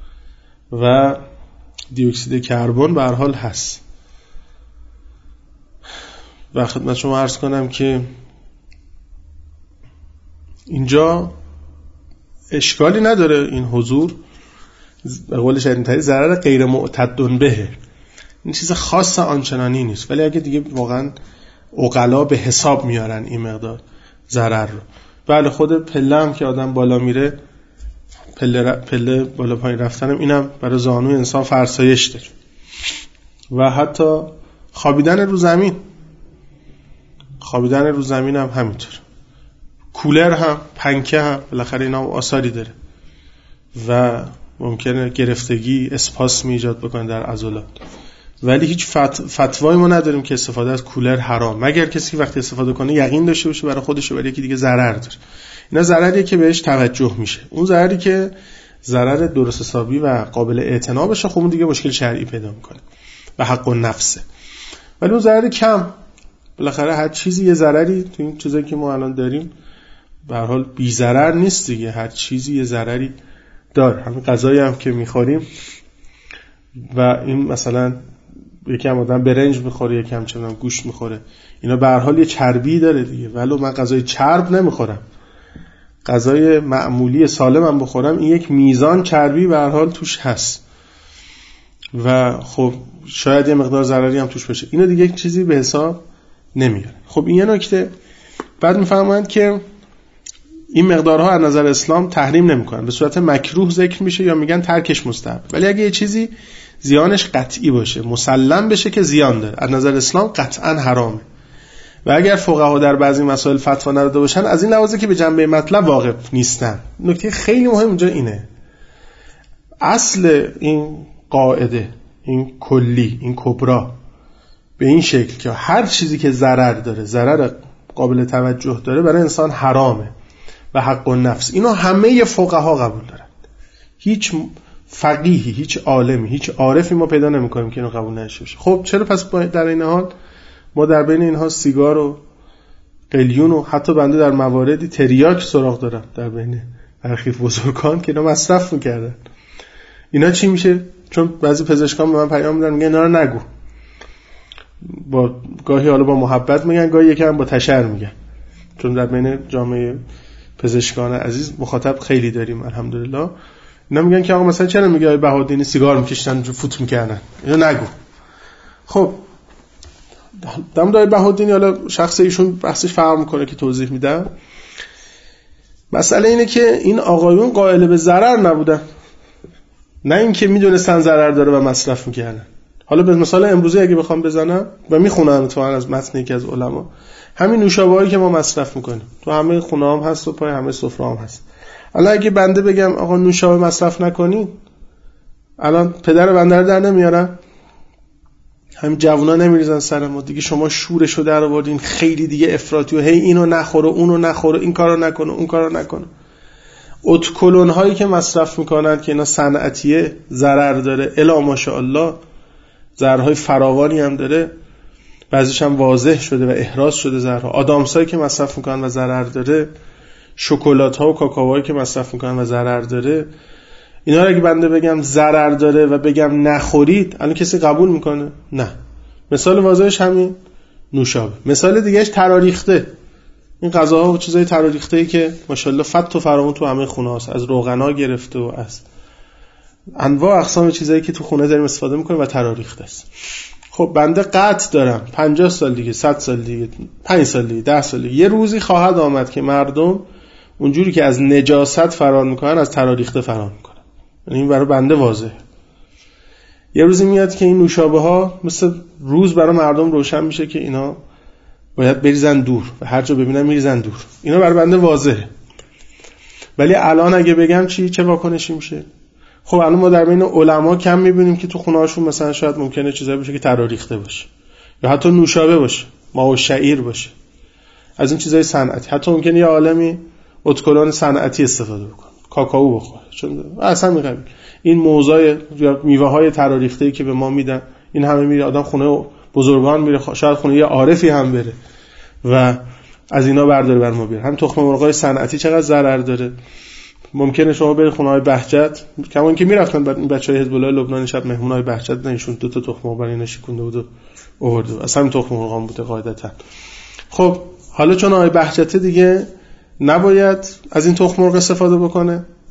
و دی اکسید کربن به هر حال هست. و خدمت شما عرض کنم که اینجا اشکالی نداره این حضور، به قول شدیدتری ضرر غیر معتد به، این چیز خاص آنچنانی نیست. ولی اگه دیگه واقعا عقلا به حساب میارن این مقدار ضرر رو، بله خود پله هم که آدم بالا میره، پله, ر... پله بالا پایین رفتنم اینم برای زانوی انسان فرسایش داره. و حتی خوابیدن رو زمین، خوابیدن رو زمین هم همینطور، کولر هم، پنکه هم، بالاخره اینا هم آثاری داره و ممکنه گرفتگی، اسپاسم ایجاد بکنه در عضلات. ولی هیچ فت... فتوایی ما نداریم که استفاده از کولر حرام، مگر کسی وقتی استفاده کنه یقین داشته باشه برای خودش و برای یکی دیگه ضرر داره. اینا ضرریه که بهش توجه میشه. اون ضرری که ضرر درست حسابی و قابل اعتنا بشه، خب اون دیگه مشکل شرعی پیدا میکنه و حق النفسه. ولی اون ضرر کم، بالاخره هر چیزی یه ضرری، تو این چیزایی که ما الان داریم به هر حال بی ضرر نیست دیگه، هر چیزی یه ضرری داره. همین غذایی هم که میخوریم و این مثلا یکم آدم برنج میخوره، یکم چه میدونم گوشت میخوره، اینا به هر حال یه چربی داره دیگه. ولو من غذای چرب نمیخورم، غذای معمولی سالمم بخورم، این یک میزان چربی به هر حال توش هست و خب شاید یه مقدار ضرری هم توش باشه، اینا دیگه یک چیزی به حساب نمیاره. خب این یه نکته. بعد میفهمند که این مقدارها از نظر اسلام تحریم نمیکنن، به صورت مکروه ذکر میشه یا میگن ترکش مستحب. ولی اگه یه چیزی زیانش قطعی باشه، مسلم بشه که زیان داره، از نظر اسلام قطعا حرامه. و اگر فقها در بعضی مسائل فتوا نداده باشن، از این لحاظه که به جنبه مطلب واقف نیستن. نکته خیلی مهم اینجا اینه، اصل این قاعده، این کلی، این کبرا به این شکل که هر چیزی که ضرر داره، ضرر قابل توجه داره، برای انسان حرامه و حق النفس. اینو همه فقها قبول دارن. هیچ فقیهی، هیچ عالمی، هیچ عارفی ما پیدا نمی‌کنیم که اینو قبول نشه. خب چرا پس در این حال ما در بین اینها سیگار و قلیون و حتی بنده در مواردی تریاک سراغ دارم در بین برخی بزرگان که اینا مصرف می‌کردن. اینا چی میشه؟ چون بعضی پزشکان به من پیام میدن میگن اینا رو نگو، با گاهی حالا با محبت میگن، گاهی یکم با تشر میگن، چون در بین جامعه پزشکان عزیز مخاطب خیلی داریم الحمدلله. اینا میگن که آقا مثلا چرا میگه آقای بهادینی سیگار میکشتن فوت میکردن، اینو نگو. خب دم دای بهادینی، حالا شخص ایشون بحثش فرق میکنه که توضیح میدم. مسئله اینه که این آقایون قائل به ضرر نبودن، نه اینکه میدونستن ضرر داره و مصرف میکردن. حالا به مثال امروزی اگه بخوام بزنم و میخونم تو از متن یکی از علما، همین نوشابه‌ای که ما مصرف میکنیم تو همه خونه‌ام هست و پای همه سفره‌ام هست. حالا اگه بنده بگم آقا نوشابه مصرف نکنین، الان پدر بنده رو در نمیارن، همین جوونا نمیریزن سر ما دیگه، شما شورشو در آوردین خیلی دیگه افراطی و هی اینو نخوره اونو نخوره، این کارو نکنه اون کارو نکنه. اتکلون هایی که مصرف میکنن که اینا صنعتیه، ضرر داره، الا ماشاءالله ضررهای فراوانی هم داره، بعضیش هم واضح شده و احراز شده ضررها. آدامسایی که مصرف میکنن و ضرر داره، شکلات ها و کاکائوهایی که مصرف میکنن و ضرر داره. اینا رو اگه بنده بگم ضرر داره و بگم نخورید، الان کسی قبول میکنه؟ نه. مثال واضحش همین نوشابه. مثال دیگهش تراریخته، این غذاها و چیزای تراریخته‌ای که ماشاءالله فت و فراوون تو همه خونه هست، از روغنا گرفته و از انواع اقسام چیزایی که تو خونه داریم استفاده میکنیم و تراریخته است. خب بنده قطع دارم پنجاه سال دیگه، صد سال دیگه، پنج سال دیگه، ده سال دیگه یه روزی خواهد آمد که مردم اونجوری که از نجاست فرار میکنن از تراریخته فرار میکنن. یعنی این برای بنده واضحه. یه روزی میاد که این نوشابه ها مثل روز برای مردم روشن میشه که اینا باید بریزن دور و هر جا ببینن میریزن دور. اینا برای بنده واضحه. ولی الان اگه بگم چی، چه واکنشی میشه؟ خب الان ما در بین علما کم میبینیم که تو خونه هاشون مثلا شاید ممکنه چیزایی باشه که تراریخته باشه، یا حتی نوشابه باشه، ماه و شعیر باشه، از این چیزای صنعتی. حتی ممکنه یه عالمی اتکلون صنعتی استفاده بکنه، کاکائو بخوره، چون اصلا میگم این موضوع یا میوه های تراریخته‌ای که به ما میدن، این همه میره آدم خونه بزرگان میره، شاید خونه یه عارفی هم بره و از اینا برداره بر ما بیاره. هم تخم مرغای صنعتی چقدر ضرر داره. ممکنه شما برید خونه‌های بهجت، کما اینکه میرفتن بعد این بچهای حزب الله لبنان شب مهمونای بهجت نشون دو تا تخم مرغ برای نشونده بود و آورد، اصلا این تخم مرغام بوده قاعدتا. خب حالا چون آقای بهجت دیگه نباید از این تخم مرغ استفاده بکنه،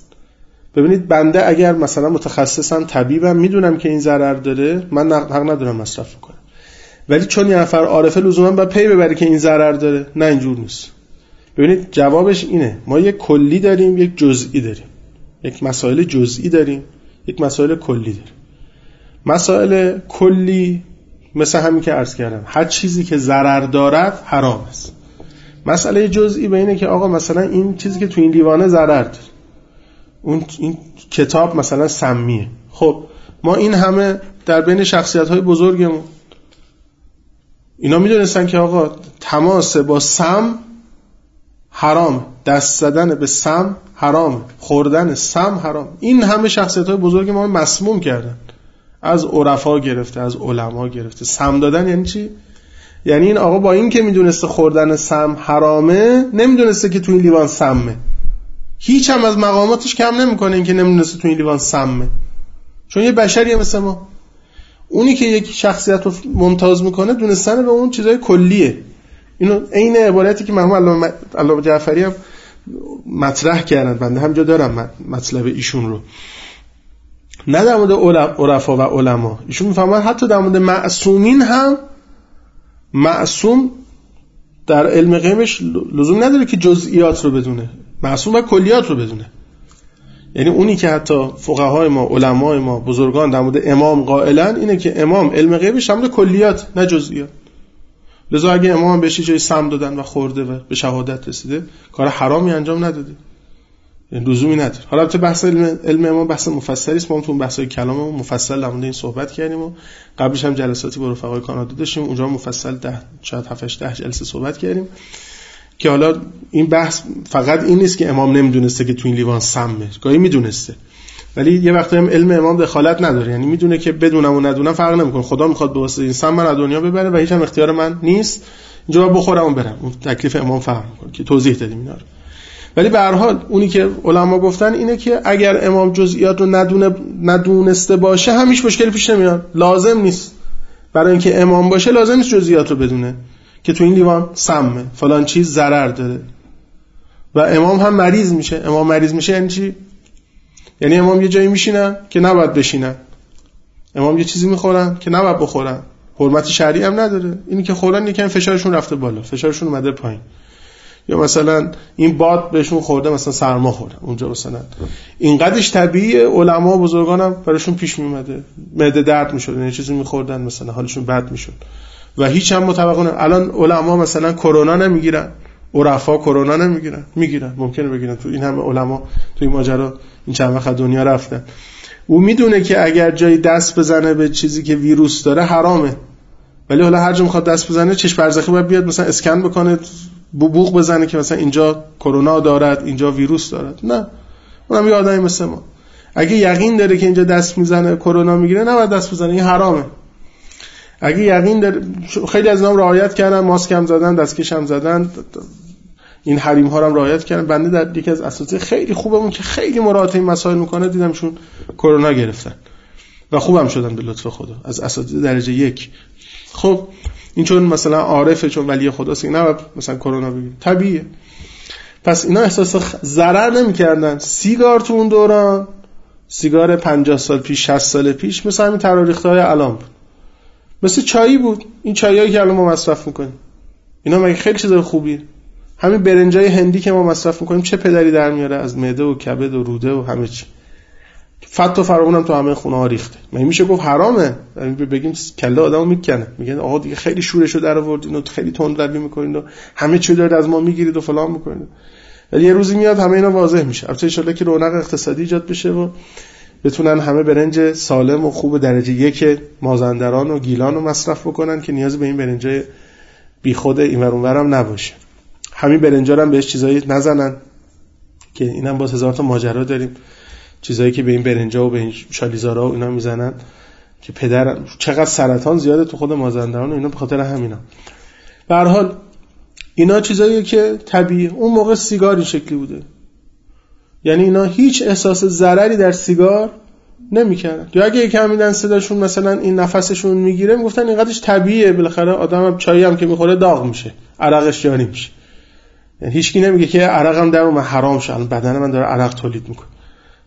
ببینید بنده اگر مثلا متخصصم، طبیبم، میدونم که این ضرر داره، من حق ندارم مصرف کنم. ولی چون یه نفر عارفه لزوما باید پی ببره که این ضرر داره؟ نه، اینجور نیست. ببینید جوابش اینه، ما یک کلی داریم، یک جزئی داریم. یک مسائل جزئی داریم، یک مسائل کلی داریم. مسائل کلی مثل همین که عرض کردم، هر چیزی که ضرر دارد حرام است. مسئله جزئی به اینه که آقا مثلا این چیزی که تو این لیوانه ضرر داره، اون این کتاب مثلا سمیه. خب ما این همه در بین شخصیت‌های بزرگمون اینا میدونستن که آقا تماس با سم حرام، دست زدن به سم حرام، خوردن سم حرام. این همه شخصیت‌های بزرگ ما مسموم کردن، از عرفا گرفته، از علما گرفته. سم دادن یعنی چی؟ یعنی این آقا با این که میدونسته خوردن سم حرامه، نمیدونسته که تو این لیوان سمه. هیچ هم از مقاماتش کم نمیکنه این که نمیدونسته تو این لیوان سمه، چون یه بشریه مثل ما. اونی که یک شخصیت رو ممتاز میکنه دونستن به اون چیزای کلیه. اینو عین عبارتی که مرحوم علامه جعفری هم مطرح کردن، بنده همجا دارم مطلب ایشون رو، نه در مورد عرفا و علما. ایشون میفهمن حتی در مورد معصومین هم، معصوم در علم غیبش لزوم نداره که جزئیات رو بدونه، معصوم و کلیات رو بدونه. یعنی اونی که حتی فقهای ما، علمای ما، بزرگان در مورد امام قائلن اینه که امام علم غیبش در مورد کلیات نه جزئیات. لذا اگه امام بهش جای سم دادن و خورده و به شهادت رسیده، کار حرامی انجام نداده، یعنی لزومی نداره. حالا البته بحث علم, علم امام بحث مفصلی است، ما تو بحث‌های کلاممون مفصل در مورد این صحبت کردیم و قبلش هم جلساتی با رفقای کانادا داشتیم، اونجا مفصل ده شاید هفت ده جلسه صحبت کردیم که حالا این بحث فقط این نیست که امام نمیدونسته که تو این لیوان سمه، گاهی میدونسته، ولی یه وقتی هم علم امام دخالت نداره، یعنی میدونه که بدونم و ندونم فرق نمیکنه، خدا میخواد به واسطه این سم من از دنیا ببره و هیچ هم اختیار من نیست، اینجا بخورم و برم. اون تکلیف امام فرق میکنه که توضیح دادیم اینا رو. ولی به هر حال اونی که علما گفتن اینه که اگر امام جزئیات رو ندونه ندونسته باشه هم هیچ مشکلی پیش نمیاد، لازم نیست برای اینکه امام باشه لازم نیست جزئیات رو بدونه که تو این لیوان سمه، فلان چیز ضرر داره. و امام هم مریض میشه. امام مریض میشه یعنی چی؟ یعنی امام یه جایی میشینن که نباید بشینن، امام یه چیزی میخورن که نباید بخورن، حرمت شرعی هم نداره. اینی که خوردن یکم فشارشون رفته بالا، فشارشون اومده پایین، یا مثلا این باد بهشون خورده، مثلا سرما خورده اونجا، مثلا اینقدرش طبیعیه. علما و بزرگانم براشون پیش میومده معده درد میشد، یه چیزی میخوردن مثلا حالشون بد میشد و هیچ هم متوقع نه. الان علما مثلا کرونا نمیگیرن، عرفا کرونا نمیگیرن، میگیرن، ممکنه بگیرن. تو این همه علما تو این ماجرا این چند وقت دنیا رفتن. او میدونه که اگر جایی دست بزنه به چیزی که ویروس داره حرامه، ولی حالا هر جا میخواد دست بزنه چشم برزخی باید بیاد مثلا اسکن بکنه، بوق بزنه که مثلا اینجا کرونا دارد، اینجا ویروس دارد. نه، اونم یه آدمی مثل ما. اگه یقین داره که اینجا دست میزنه کرونا میگیره، نباید دست بزنه، این حرامه. اگه یقین داره، خیلی از اینا رعایت کردن، ماسک هم زدن، دستکش هم زدن، این حریم ها رو هم رعایت کردن. بنده در یکی از اساتید خیلی خوبمون که خیلی مراعات این مسائل میکنه دیدمشون کرونا گرفتن و خوبم شدن به لطف خدا، از اساتید درجه یک. خب این چون مثلا عارفه، چون ولی خداست، اینا نه مثلا کرونا بگیره، طبیعیه. پس اینا احساس ضرر نمی‌کردن. سیگار تو اون دوران، سیگار پنجاه سال پیش، شصت سال پیش، مثلا همین تراریخت‌های الان بود، مثل چایی بود. این چایایی که الان ما مصرف می‌کنیم اینا مگه خیلی چیز خوبیه؟ همین برنجای هندی که ما مصرف می‌کنیم چه پدری در میاره از معده و کبد و روده و همه چی. فت و فراوون هم تو همه خونه ها ریخته. مگه میشه گفت حرامه؟ بگیم کله آدمو میکنه، میگن آقا دیگه خیلی شورشو در آوردین و خیلی تند روی میکنین و همه چی دارید از ما میگیرید و فلان میکنید. ولی یه روزی میاد همه اینا واضح میشه. البته ان شاءالله که رونق اقتصادی ایجاد بشه و بتونن همه برنج سالم و خوب درجه یک مازندران و گیلان رو مصرف بکنن که نیاز به این برنجای بیخود اینور اونور هم نباشه. همین برنجا هم بهش چیزایی نزنن که اینم باز هزار تا ماجرا داریم، چیزایی که به این برنجا و به این شالیزارا و اینا میزنن که پدر چقدر سرطان زیاده تو خود مازندران و اینا به خاطر همینا. به هر حال اینا چیزاییه که طبیعی. اون موقع سیگار این شکلی بوده، یعنی اینا هیچ احساس ضرری در سیگار نمیکردن. یا اگه یکم میدن صداشون مثلا این نفسشون میگیره، میگفتن اینقدرش طبیعیه، بالاخره آدم چایی هم که میخوره داغ میشه، عرقش جاری میشه. یعنی هیچکی نمیگه که عرقم در من حرام شه، بدن من داره عرق تولید میکنه.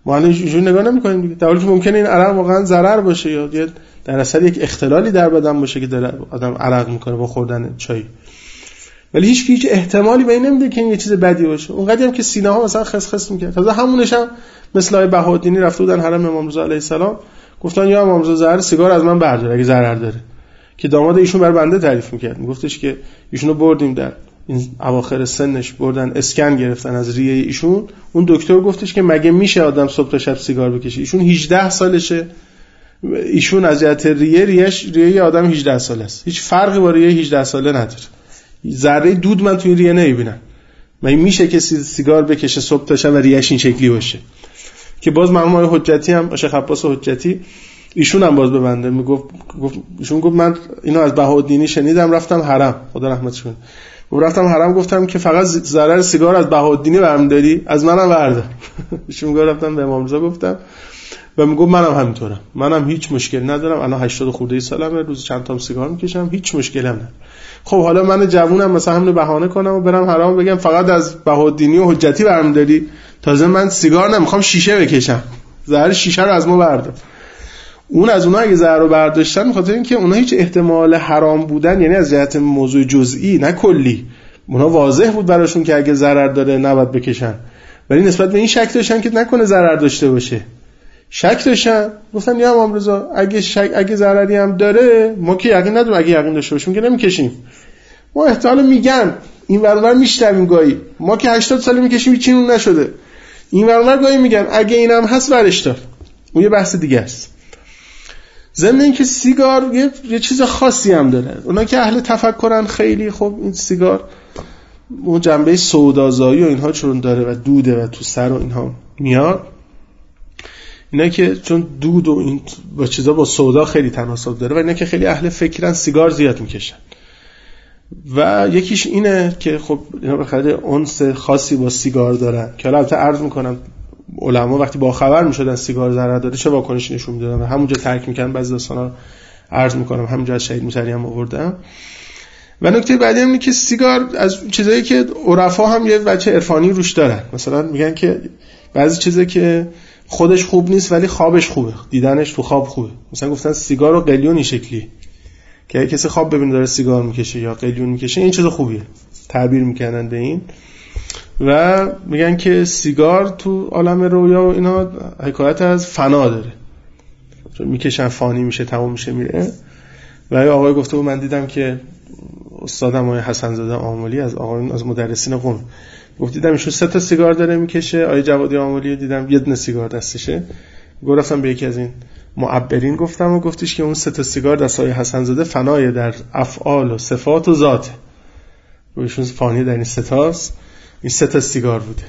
ما الان اینجوری نگاه نمی‌کنیم دیگه، در حالی که ممکنه این عرق واقعا ضرر باشه یا در اثر یک اختلالی در بدن باشه که داره آدم عرق میکنه با خوردن چای، ولی هیچ هیچ احتمالی به این نمیده که این یه چیز بدی باشه. اونقدی هم که سینه ها مثلا خس خس میکرد، تازه همونش هم مثل آقای بهاءالدینی رفته بودن حرم امام رضا علیه السلام، گفتن یا امام رضا زهر سیگار از من بردار اگه ضرر داره، که داماد ایشون بر بنده تعریف میکرد، میگفتش که ایشونو بردیم در این اواخر سنش، بردن اسکن گرفتن از ریه ایشون، اون دکتر گفتش که مگه میشه آدم صبح تا شب سیگار بکشه؟ ایشون هجده سالشه، ایشون از جهت ریه ریهش ریه آدم هجده ساله است، هیچ فرقی با ریه هجده ساله نداره، ذره دود من توی ریه نمیبینم. مگه میشه کسی سیگار بکشه صبح تا شب و ریهش این شکلی باشه؟ که باز مرحوم آقای حجتی هم شیخ عباس حجتی ایشون هم باز ببنده میگفت، ایشون گفت من اینو از بهاءالدینی شنیدم، رفتم حرم، خدا رحمتش کنه، گفت رفتم حرم گفتم که فقط ضرر سیگار از بهاءالدینی برام داری، از منم بردار. ایشون گفت رفتم به امام رضا گفتم و میگم منم همینطورم، منم هیچ مشکلی ندارم، الان هشتاد خورده ای سالمه، روز چند تا سیگار میکشم، هیچ مشکلی هم نداره. خب حالا من جوونم مثلا همینو بهانه کنم و برم حرام بگم فقط از بهاءالدینی و حجتی برام داری، تازه من سیگار نمیخوام شیشه بکشم، زهر شیشه رو از ما بردار. اون از اونها اگه زهر رو برداشتن بخاطر اینکه اونها هیچ احتمال حرام بودن، یعنی از جهت موضوع جزئی نه کلی، اونها واضح بود براشون که اگه ضرر داره نباید بکشن، ولی نسبت به این شک داشتن که نکنه ضرر داشته باشه، شک داشتن، گفتن یا امام رضا اگه شک اگه ضرری هم داره ما که یقین نداریم، اگه یقین داشته باشیم که نمیکشیم، ما احتمال میگن این ورور میشتیم گاهی، ما که هشتاد سال میکشیم هیچ چیزی نشده، این ورور گاهی میگن اگه اینم هست ورش دار، اون یه بحث دیگه است. ضمن اینکه سیگار یه،, یه چیز خاصی هم داره، اونا که اهل تفکرن خیلی، خب این سیگار اون جنبه سودازایی و اینها چون داره و دوده و تو سر و اینها میاد، اینا که چون دود و این با چیزا با سودا خیلی تناسب داره و اینا که خیلی اهل فکرن سیگار زیاد میکشن و یکیش اینه که خب اینا بخاطر انس خاصی با سیگار دارن که البته عرض میکنم علما وقتی با خبر میشدن سیگار ضرر داره چه واکنشی نشون میدادن و همونجا ترک میکنن. بعضی داستانا عرض میکنم همونجا از شهید موسوی هم آوردم. و نکته بعدی اینه که سیگار از چیزایی که عرفا هم یه بچه عرفانی روش دارن، مثلا میگن که بعضی چیزا که خودش خوب نیست ولی خوابش خوبه، دیدنش تو خواب خوبه، مثلا گفتن سیگار و قلیون این شکلی که اگه کسی خواب ببینه داره سیگار میکشه یا قلیون میکشه این چیز خوبیه، تعبیر میکنن به این. و میگن که سیگار تو عالم رویا و اینا حکایت از فنا داره، چون میکشن فانی میشه تموم میشه میره. و آقای گفته بود من دیدم که استادم آقای حسن زاده آملی از آقایون از مدرسین قم گفت دیدم ایشون سه تا سیگار داره میکشه، آقای جوادی آملی دیدم یه دونه سیگار دستشه. گفتم به یکی از این معبرین گفتم و گفتش که اون سه تا سیگار دست آقای حسن زاده فنای در افعال و صفات و ذات، و ایشون فانی در این سه تاست، این سه تا سیگار بوده.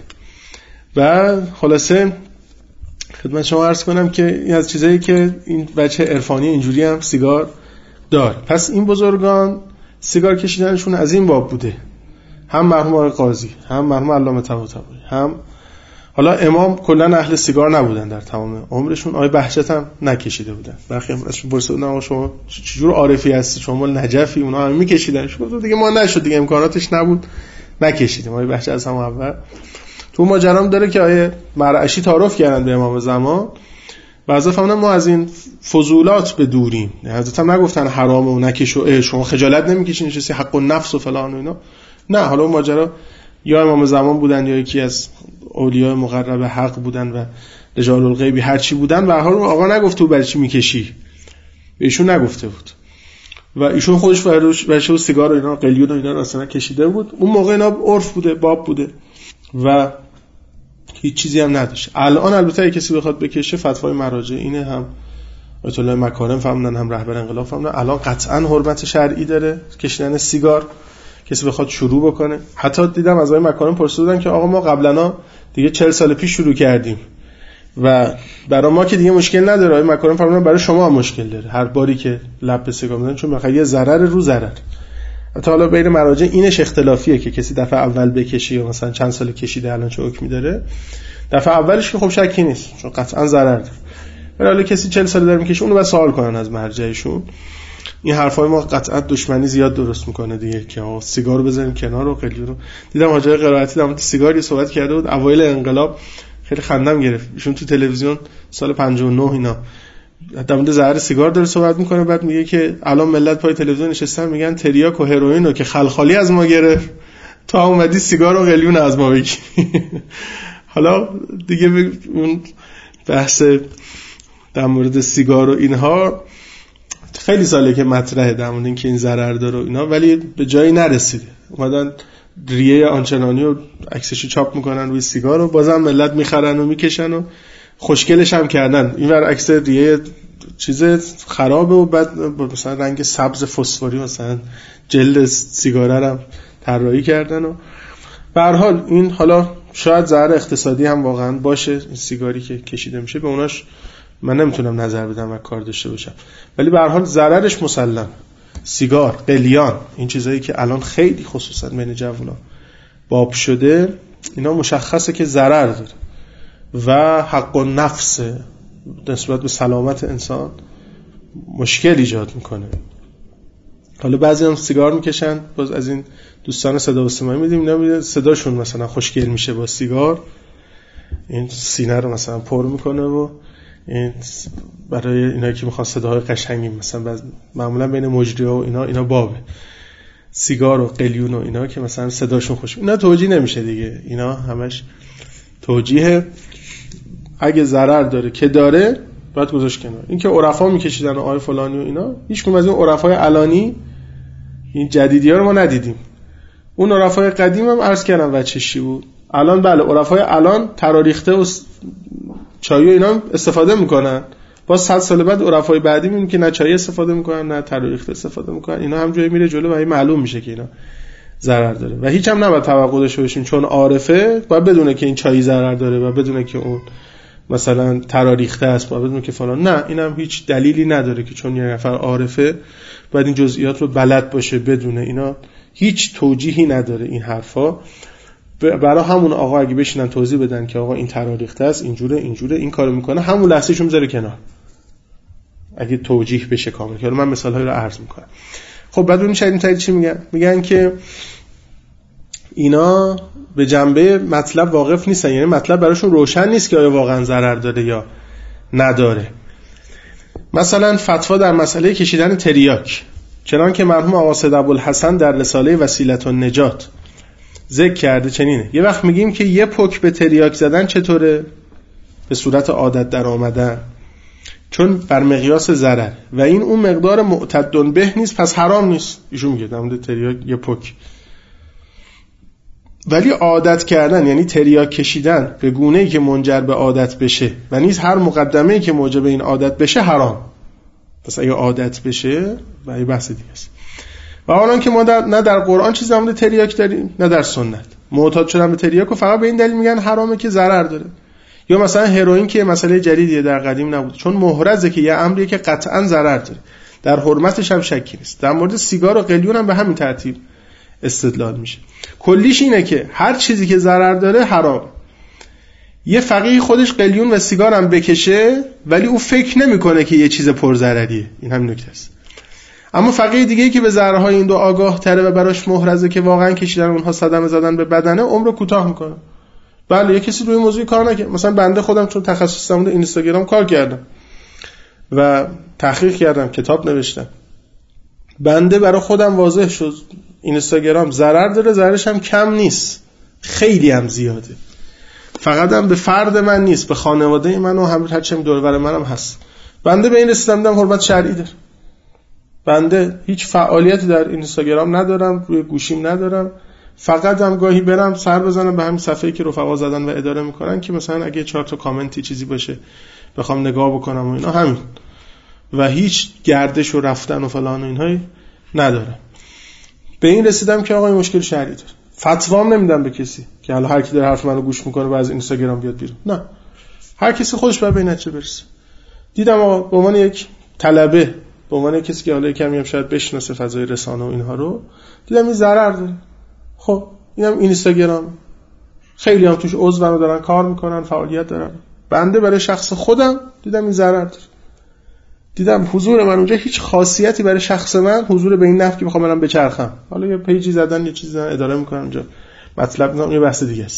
و خلاصه خدمت شما عرض کنم که این از چیزایی که این بچه عرفانی اینجوری هم سیگار دار. پس این بزرگان سیگار کشیدنشون از این باب بوده، هم مرحوم آقای قاضی، هم مرحوم علامه طباطبایی، هم حالا امام کلا اهل سیگار نبودن در تمام عمرشون، آقای بهجت هم نکشیده بودن. برخی هم ازشون پرسیدن شما چجور عارفی هستی، شما نجفی؟ اونا هم میکشیدن. گفتم دیگه ما نشد دیگه، امکاناتش نبود نکشیدیم. آقای بهجت از هم اول تو ماجرام داره که آقای مرعشی تعارف کردن به امام زمان و حضرت فهمیدن ما از این فضولات به دوریم. حضرت هم نگفتن حرام و نکش و شما خجالت نمیکشین چیزی حق النفس و فلان و اینا، نه. حالا اون ماجرا یا امام زمان بودن یا یکی از اولیاء مقرب حق بودن و رجال الغیبی هر چی بودن، و هر آقا نگفته بود برای چی میکشی، ایشون نگفته بود و ایشون خودش برش سیگار و اینا قلیون و اینا اصلا کشیده بود. اون موقع اینا عرف بوده، باب بوده و هیچ چیزی هم نداشت. الان البته اگه کسی بخواد بکشه فتوای مراجع اینه، هم آیت الله مکارم فهمیدن هم رهبر انقلاب فهمیدن الان قطعا حرمت شرعی داره کشیدن سیگار، کسی بخواد شروع بکنه. حتی دیدم از آقای مکارم پرسیدن که آقا ما قبلا دیگه چهل سال پیش شروع کردیم و برای ما که دیگه مشکل نداره. آقای مکارم فهمیدن برای شما هم مشکل داره هر باری که لب به سیگار میزنن، چون بخاطر یه ضرر رو ضرر. حتی حالا بین مراجع اینش اختلافیه که کسی دفعه اول بکشه یا مثلا چند سال کشیده الان چه حکمی داره. دفعه اولش که خب شکی نیست چون قطعا ضرر داره، ولی حالا کسی چهل سال داره میکشه اونو بعد سوال کنن از مرجعشون. این حرفای ما قطعا دشمنی زیاد درست میکنه دیگه که آقا سیگارو بزنیم کنار و قلیون رو. دیدم حاجی قرائتی در مورد سیگار یه صحبت کرده بود اوایل انقلاب، خیلی خندم گرفت. ایشون تو تلویزیون سال پنجاه و نه اینا در مورد ضرر سیگار داره صحبت میکنه، بعد میگه که الان ملت پای تلویزیون نشستن میگن تریاک و هروئین رو که خلخالی از ما گرفت، تا اومدی سیگار و قلیون از ما بگی. حالا دیگه اون بحث در مورد سیگار و اینها خیلی ساله که مطرحه در مورد اینکه این ضرر داره و اینا، ولی به جایی نرسیده. اومدن ریه آنچنانی و عکسشو چاپ میکنن روی سیگار و بازم ملت میخرن و میکشن و خوشگلش هم کردن. این ور عکس ریه چیز خرابه و بعد مثلا رنگ سبز فسفوری مثلا جلد سیگاره رو طراحی کردن. و به هر حال این حالا شاید ضرر اقتصادی هم واقعا باشه، این سیگاری که کشیده میشه به اوناش من نمیتونم نظر بدم و کار داشته باشم، ولی به هر حال ضررش مسلم. سیگار، قلیان، این چیزایی که الان خیلی خصوصا بین جوونا باب شده، اینا مشخصه که ضرر داره و حق النفس نسبت به سلامت انسان مشکل ایجاد میکنه. حالا بعضی هم سیگار میکشن، باز از این دوستان صدا و سیمایی میدیم اینا صداشون مثلا خوشگل میشه با سیگار، این سینه رو مثلا پر میکنه و این برای اینا که میخوان صداهای قشنگی مثلا معمولا بین مجری‌ها و اینا اینا بابه سیگار و قلیون و اینا که مثلا صداشون خوش، اینا توجیه نمیشه دیگه، اینا همش توجیه. اگه ضرر داره که داره باید گذاشت کنار. این که عرفا میکشیدن و آی فلانی و اینا، هیچ کدوم از این عرفای علانی این جدیدی ها رو ما ندیدیم. اون عرفای قدیم هم عرض کردم وجهش چی بود. الان بله عرفای الان تراریخته و چای و اینا استفاده میکنن، باز صد سال بعد عرفای بعدی میبینیم که نه چای استفاده میکنن نه تراریخته استفاده میکنن. اینا همجوری میره جلو و این معلوم میشه که اینا ضرر داره و هیچ هم نباید توقع داشته باشیم چون عارفه باید بدونه که این چای ضرر داره و بدونه که اون مثلا تراریخته است، باید بدونه که فلان. نه، اینم هیچ دلیلی نداره که چون یه نفر عارفه باید این جزئیات رو بلد باشه بدونه. اینا هیچ توجیهی نداره این حرفا. برای همون آقا اگه بشینن توضیح بدن که آقا این تراریخته است، اینجوره اینجوره این کارو میکنه، همون لحظهشون میذاره کنار اگه توجیه بشه کامل. که من مثال‌هایی رو عرض میکنم. خب بعد ببینید شاید این چی میگن. میگن که اینا به جنبه مطلب واقف نیستن، یعنی مطلب براشون روشن نیست که آیا واقعا ضرر داره یا نداره. مثلا فتوا در مسئله کشیدن تریاک، چنان که مرحوم آقا سید ابوالحسن در رساله وسیلة النجات ذکر کرده چنینه. یه وقت میگیم که یه پک به تریاک زدن چطوره؟ به صورت عادت در آمدن، چون بر مقیاس ضرر و این اون مقدار معتد به نیست پس حرام نیست. ایشون میگه در مورد تریاک یه پک، ولی عادت کردن یعنی تریاک کشیدن به گونه‌ای که منجر به عادت بشه و نیز هر مقدمه‌ای که موجب این عادت بشه حرام. پس اگه عادت بشه و یه بحث دیگه است. و حالا که ما در نه در قرآن چیزی در مورد تریاک داریم نه در سنت، معتاد شدن به تریاک و فقط به این دلیل میگن حرامه که ضرر داره. یا مثلا هروئین که مسئله جدیدیه در قدیم نبود، چون محرزه که یه امریه که قطعاً ضرر داره، در حرمتش هم شکی نیست. در مورد سیگار و قلیون هم به همین ترتیب استدلال میشه. کلیش اینه که هر چیزی که ضرر داره حرام. یه فقیه خودش قلیون و سیگار هم بکشه ولی او فکر نمیکنه که یه چیز پرضرریه. این هم نکته است. اما فقیه دیگه‌ای که به ضررهای این دو آگاه تره و براش محرزه که واقعا کشیدن اونها صدمه زدن به بدنه، عمر کوتاه میکنه. بله یه کسی روی موضوع کار نکنه. مثلا بنده خودم چون تخصصم بوده اینستاگرام کار کردم و تحقیق کردم، کتاب نوشتم. بنده برای خودم واضح شد اینستاگرام ضرر داره، ضررش هم کم نیست، خیلی هم زیاده. فقط هم به فرد من نیست، به خانواده من و همه هر چیم دور و بر منم هست. بنده به این رسیدم دیدم حرمت شرعی داره. بنده هیچ فعالیتی در اینستاگرام ندارم، روی گوشیم ندارم، فقط هم گاهی برم سر بزنم به همین صفحه‌ای که رفقا زدن و اداره میکنن که مثلا اگه چهار تا کامنتی چیزی باشه بخوام نگاه بکنم و اینا، همین. و هیچ گردش و رفتن و فلان و اینهایی ندارم. به این رسیدم که آقا این مشکل شرعی داره. فتوام نمیدم به کسی که حالا هر کی داره حرف منو گوش میکنه و از اینستاگرام بیاد بیرون. نه، هر کسی خودش باید به این نتیجه برسه. دیدم آقا به عنوان یک طلبه، به عنوان کسی که حالا کمی هم شاید بشناسه فضای رسانه و اینها رو، دیدم این ضرر داره. خب اینم اینستاگرام خیلی هم توش عضو دارن کار میکنن، فعالیت دارن. بنده برای شخص خودم دیدم این ضرر داره. دیدم حضور من اونجا هیچ خاصیتی برای شخص من، حضور به این نفع که بخوام برم بچرخم، حالا یه پیجی زدن یه چیزی زدن اداره میکنن اونجا، مطلب نه، یه بحث دیگه است.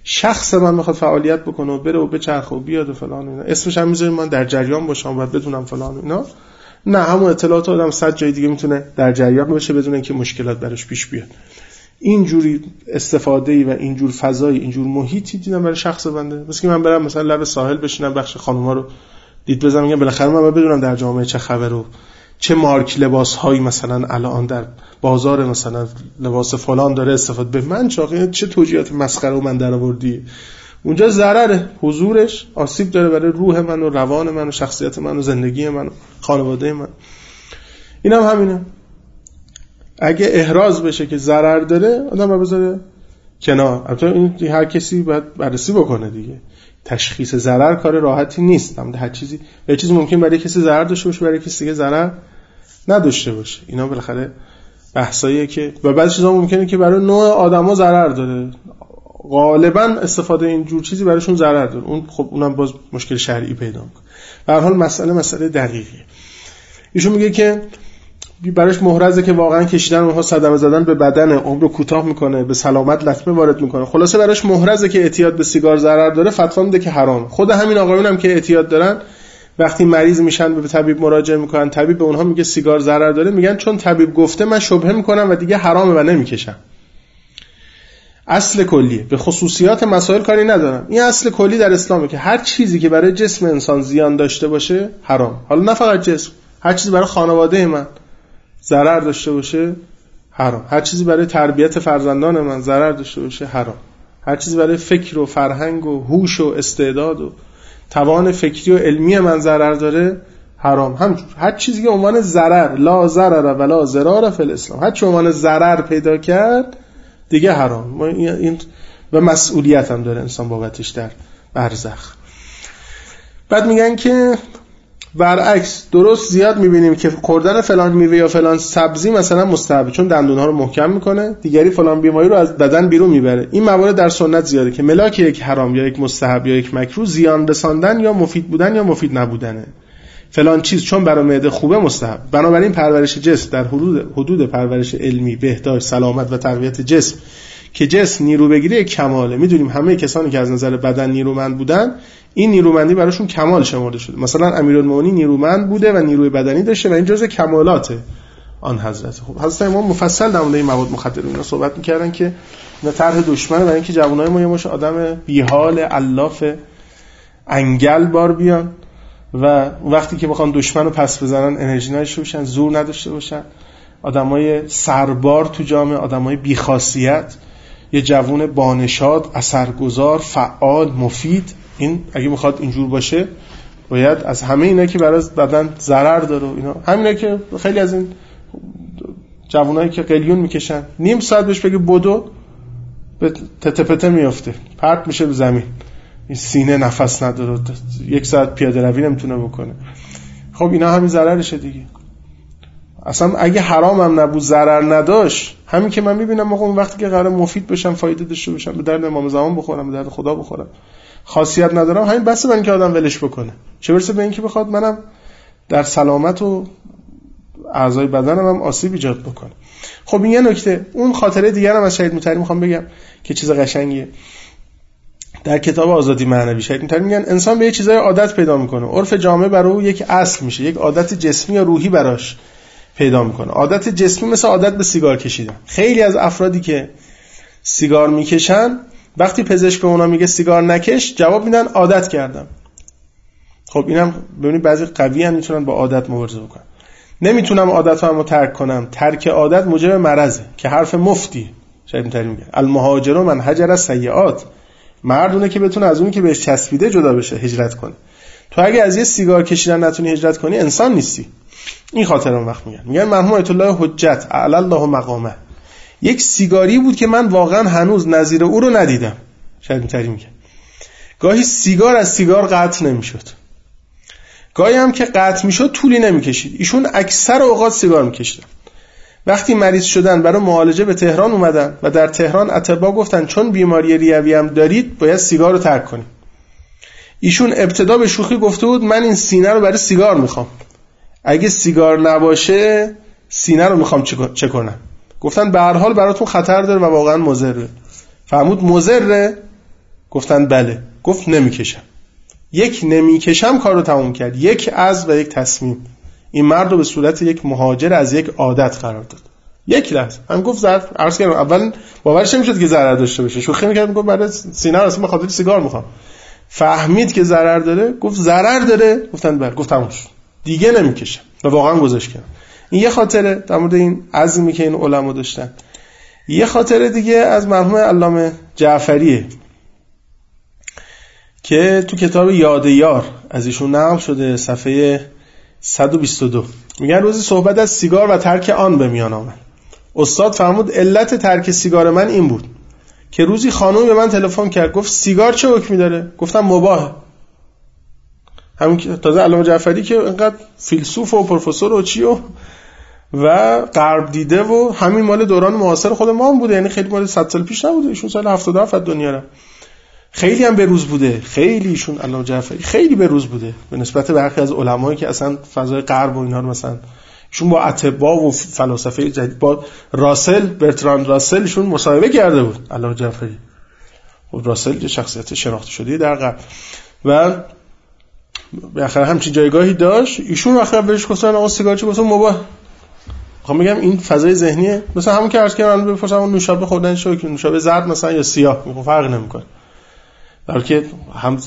شخص من میخواد فعالیت بکنه و بره و بچرخه و بیاد و فلان اینا، اسمش هم میذاریم من در جریان باشم و بعد بدونم فلان اینا. نه، همون اطلاعات آدم صد جای دیگه میتونه در جریان باشه بدون اینکه مشکلات براش پیش بیاد. اینجوری استفاده‌ای و اینجور فضای اینجور محیطی دیدم برای شخص بنده. مثل که من برم مثلا لب ساحل بشینم بخش خانوما رو دید بزنم، میگم بالاخره من بدونم در جامعه چه خبره و چه مارک لباس‌هایی مثلا الان در بازار مثلا لباس فلان داره استفاده. به من چاقه چه توجیهات مسخره و من درآوردی. اونجا ضرره، حضورش آسیب داره برای روح من و روان من و شخصیت من و زندگی من و خانواده من. اینم هم همینه. اگه احراز بشه که ضرر داره آدم بذاره کنار. البته این هر کسی باید بررسی بکنه دیگه. تشخیص ضرر کار راحتی نیست. اما هر چیزی هر چیزی ممکن برای کسی ضرر داشته باشه برای کسی دیگه ضرر نداشته باشه. اینا بالاخره بحثاییه که و بعضی چیزا ممکنه که برای نوع آدما ضرر داره. غالبا استفاده این جور چیزی برایشون ضرر داره. اون خب اونم باز مشکل شرعی پیدا میکنه. به هر حال مسئله مسئله دقیقیه. ایشون میگه که براش محرزه که واقعا کشیدن اونها صدمه زدن به بدن عمر رو کوتاه میکنه، به سلامت لطمه وارد میکنه. خلاصه براش محرزه که اعتیاد به سیگار ضرر داره، فتوا میده که حرام. خود همین آقایون هم که اعتیاد دارن وقتی مریض میشن به طبیب مراجعه میکنن، طبیب به اونها میگه سیگار ضرر داره، میگن چون طبیب گفته من شبهه میکنم و دیگه حرامه و نمیکشم. اصل کلیه، به خصوصیات مسائل کاری ندارم. این اصل کلی در اسلامه که هر چیزی که برای جسم انسان زیان داشته باشه حرام. حالا نه فقط جسم، هر چیزی برای خانواده من ضرر داشته باشه حرام. هر چیزی برای تربیت فرزندان من ضرر داشته باشه حرام. هر چیزی برای فکر و فرهنگ و هوش و استعداد و توان فکری و علمی من ضرر داره حرام. همینجور هر چیزی که عنوان ضرر، لا ضرر ولا ضرار فی الاسلام، هر چی عنوان ضرر پیدا کرد دیگه حرام. این و مسئولیت هم داره انسان بابتش در برزخ. بعد میگن که برعکس درست زیاد میبینیم که خوردن فلان میوه یا فلان سبزی مثلا مستحبه چون دندونها رو محکم میکنه، دیگری فلان بیماری رو از بدن بیرون میبره. این موارد در سنت زیاده که ملاک یک حرام یا یک مستحب یا یک مکروه زیان رساندن یا مفید بودن یا مفید نبودنه. فلان چیز چون برای معده خوبه مستحب. بنابراین پرورش جسم در حدود حدود پرورش علمی، بهداشت، سلامت و تقویت جسم که جسم نیرو بگیره کماله. میدونیم همه کسانی که از نظر بدن نیرومند بودن این نیرومندی براشون کمال شمرده شده. مثلا امیرالمومنین نیرومند بوده و نیروی بدنی داشته و این جزء کمالات آن حضرت. خب حضرت امام مفصل در مورد این مواد مخدر اینا صحبت می‌کردن که نه طرح دشمنه برای اینکه جوانای ما یه مش آدم بیحال علاف انگل بار بیان و وقتی که بخوان دشمن رو پس بزنن انرژی نداشته باشن، زور نداشته باشن، آدمای سربار تو جامعه، آدمای بی‌خاصیت، یه جوون بانشاد، اثرگذار، فعال، مفید. این اگه میخواد اینجور باشه باید از همه اینا که برای بدن ضرر داره و اینا، همینا که خیلی از این جوانایی که قلیون میکشن نیم ساعت بهش بگه بدو به تتپته میافته، پرت میشه به زمین، این سینه نفس نداره، یک ساعت پیاده روی نمیتونه بکنه. خب اینا همین ضررشه دیگه. اصلا اگه حرام هم نبود ضرر نداشت، همین که من میبینم موقع اون وقتی که قرار مفید بشم فایده داشته باشم، به درد امام زمان بخورم، به درد خدا بخورم، خاصیت ندارم، همین بس من که آدم ولش بکنه، چه برسه به این که بخواد منم در سلامت و اعضای بدنم هم آسیب ایجاد بکنه. خب این یه نکته. اون خاطره دیگر هم از شهید مطهری میخوام بگم که چیز قشنگیه. در کتاب آزادی معنوی شهید مطهری میگن انسان به یه چیزای عادت پیدا میکنه، عرف جامعه برای او یک اصل میشه، یک عادت جسمی یا روحی براش پیدا میکنه. عادت جسمی مثل عادت به سیگار کشیدن. خیلی از افرادی که سیگار میکشن وقتی پزشک به اونا میگه سیگار نکش جواب میدن عادت کردم. خب اینم ببینید بعضی قوی هم میتونن با عادت مبارزه بکنن. نمیتونم عادتامو ترک کنم، ترک عادت موجب مرضه که حرف مفتی شاید اینطوری میگه المهاجر من هجر السیئات، مردونه که بتونه از اونی که بهش چسبیده جدا بشه، هجرت کنه. تو اگه از یه سیگار کشیدن نتونی هجرت کنی انسان نیستی. این خاطر اون وقت میگن میگن مرحوم آیت الله حجت اعلی الله مقامه یک سیگاری بود که من واقعا هنوز نظیر او رو ندیدم. شاید اینطوری میگه گاهی سیگار از سیگار قطع نمیشد، گاهی هم که قطع میشد طولی نمیکشید. ایشون اکثر اوقات سیگار میکشیدن. وقتی مریض شدن برای معالجه به تهران اومدن و در تهران اطباء گفتن چون بیماری ریوی هم دارید باید سیگار رو ترک کنید. ایشون ابتدا به شوخی گفته بود من این سینه رو برای سیگار میخوام، اگه سیگار نباشه سینه رو میخوام چه کنم. گفتن به هر حال براتون خطر داره و واقعا مضره. فرمود مضره؟ گفتن بله. گفت نمیکشم. یک نمیکشم کار رو تموم کرد. یک عزم و یک تصمیم. این مرد رو به صورت یک مهاجر از یک عادت قرار داد. یک لحظه هم گفت ضرر عرض کردم اول باورش نمیشد که ضرر داشته باشه. شوخی می‌کرد میگفت برای سینه اصلا به خاطر سیگار میخوام. فهمید که ضرر داره، گفت ضرر داره، گفتن بله، گفت تموم شد. دیگه نمیکشم. و واقعا گذاشت کنم. این یه خاطره در مورد این عزمی که این علما داشتن. یه خاطره دیگه از مرحوم علامه جعفریه که تو کتاب یاد یار از ایشون نقل شده، صفحه صد و بیست و دو. میگن روزی صحبت از سیگار و ترک آن به میان آمد. استاد فرمود علت ترک سیگار من این بود که روزی خانومی به من تلفن کرد، گفت سیگار چه حکمی داره؟ گفتم مباهه. همین که تازه علامه جعفری که اینقدر فیلسوف و پروفسور و چی و و غرب دیده و همین مال دوران معاصر خود ما هم بوده، یعنی خیلی مال صد سال پیش نبوده. ایشون سال هفتاد و هفت دنیا رفت. خیلی هم به روز بوده. خیلی ایشون علامه جعفری خیلی به روز بوده به نسبت به برخی از علمایی که اصلا فضای غرب و اینا رو مثلا ایشون با اطباء و فلاسفه جدید با راسل برتراند راسل ایشون مصاحبه کرده بود. علامه جعفری و راسل یه شخصیت شناخته شده در غرب و بالاخره همچین جایگاهی داشت. ایشون آخر بهش گفتن آقا سیگار چه؟ گفتم مباح. میخوام بگم این فضای ذهنیه مثلا همون که عرض کردم من بپرسم اون نوشابه خوردن چه که نوشابه زرد مثلا یا سیاه میگم فرق نمیکنه، بلکه هم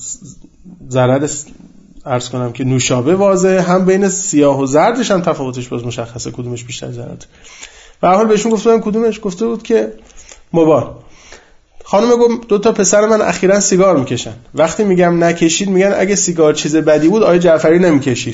ضرر عرض کنم که نوشابه واضحه، هم بین سیاه و زردش هم تفاوتش باز مشخصه کدومش بیشتر ضرر داره. به هر حال بهشون گفتم کدومش، گفته بود که مباح. خانم گفت دو تا پسر من اخیراً سیگار میکشن. وقتی میگم نکشید میگن اگه سیگار چیز بدی بود آقای جعفری نمیکشید.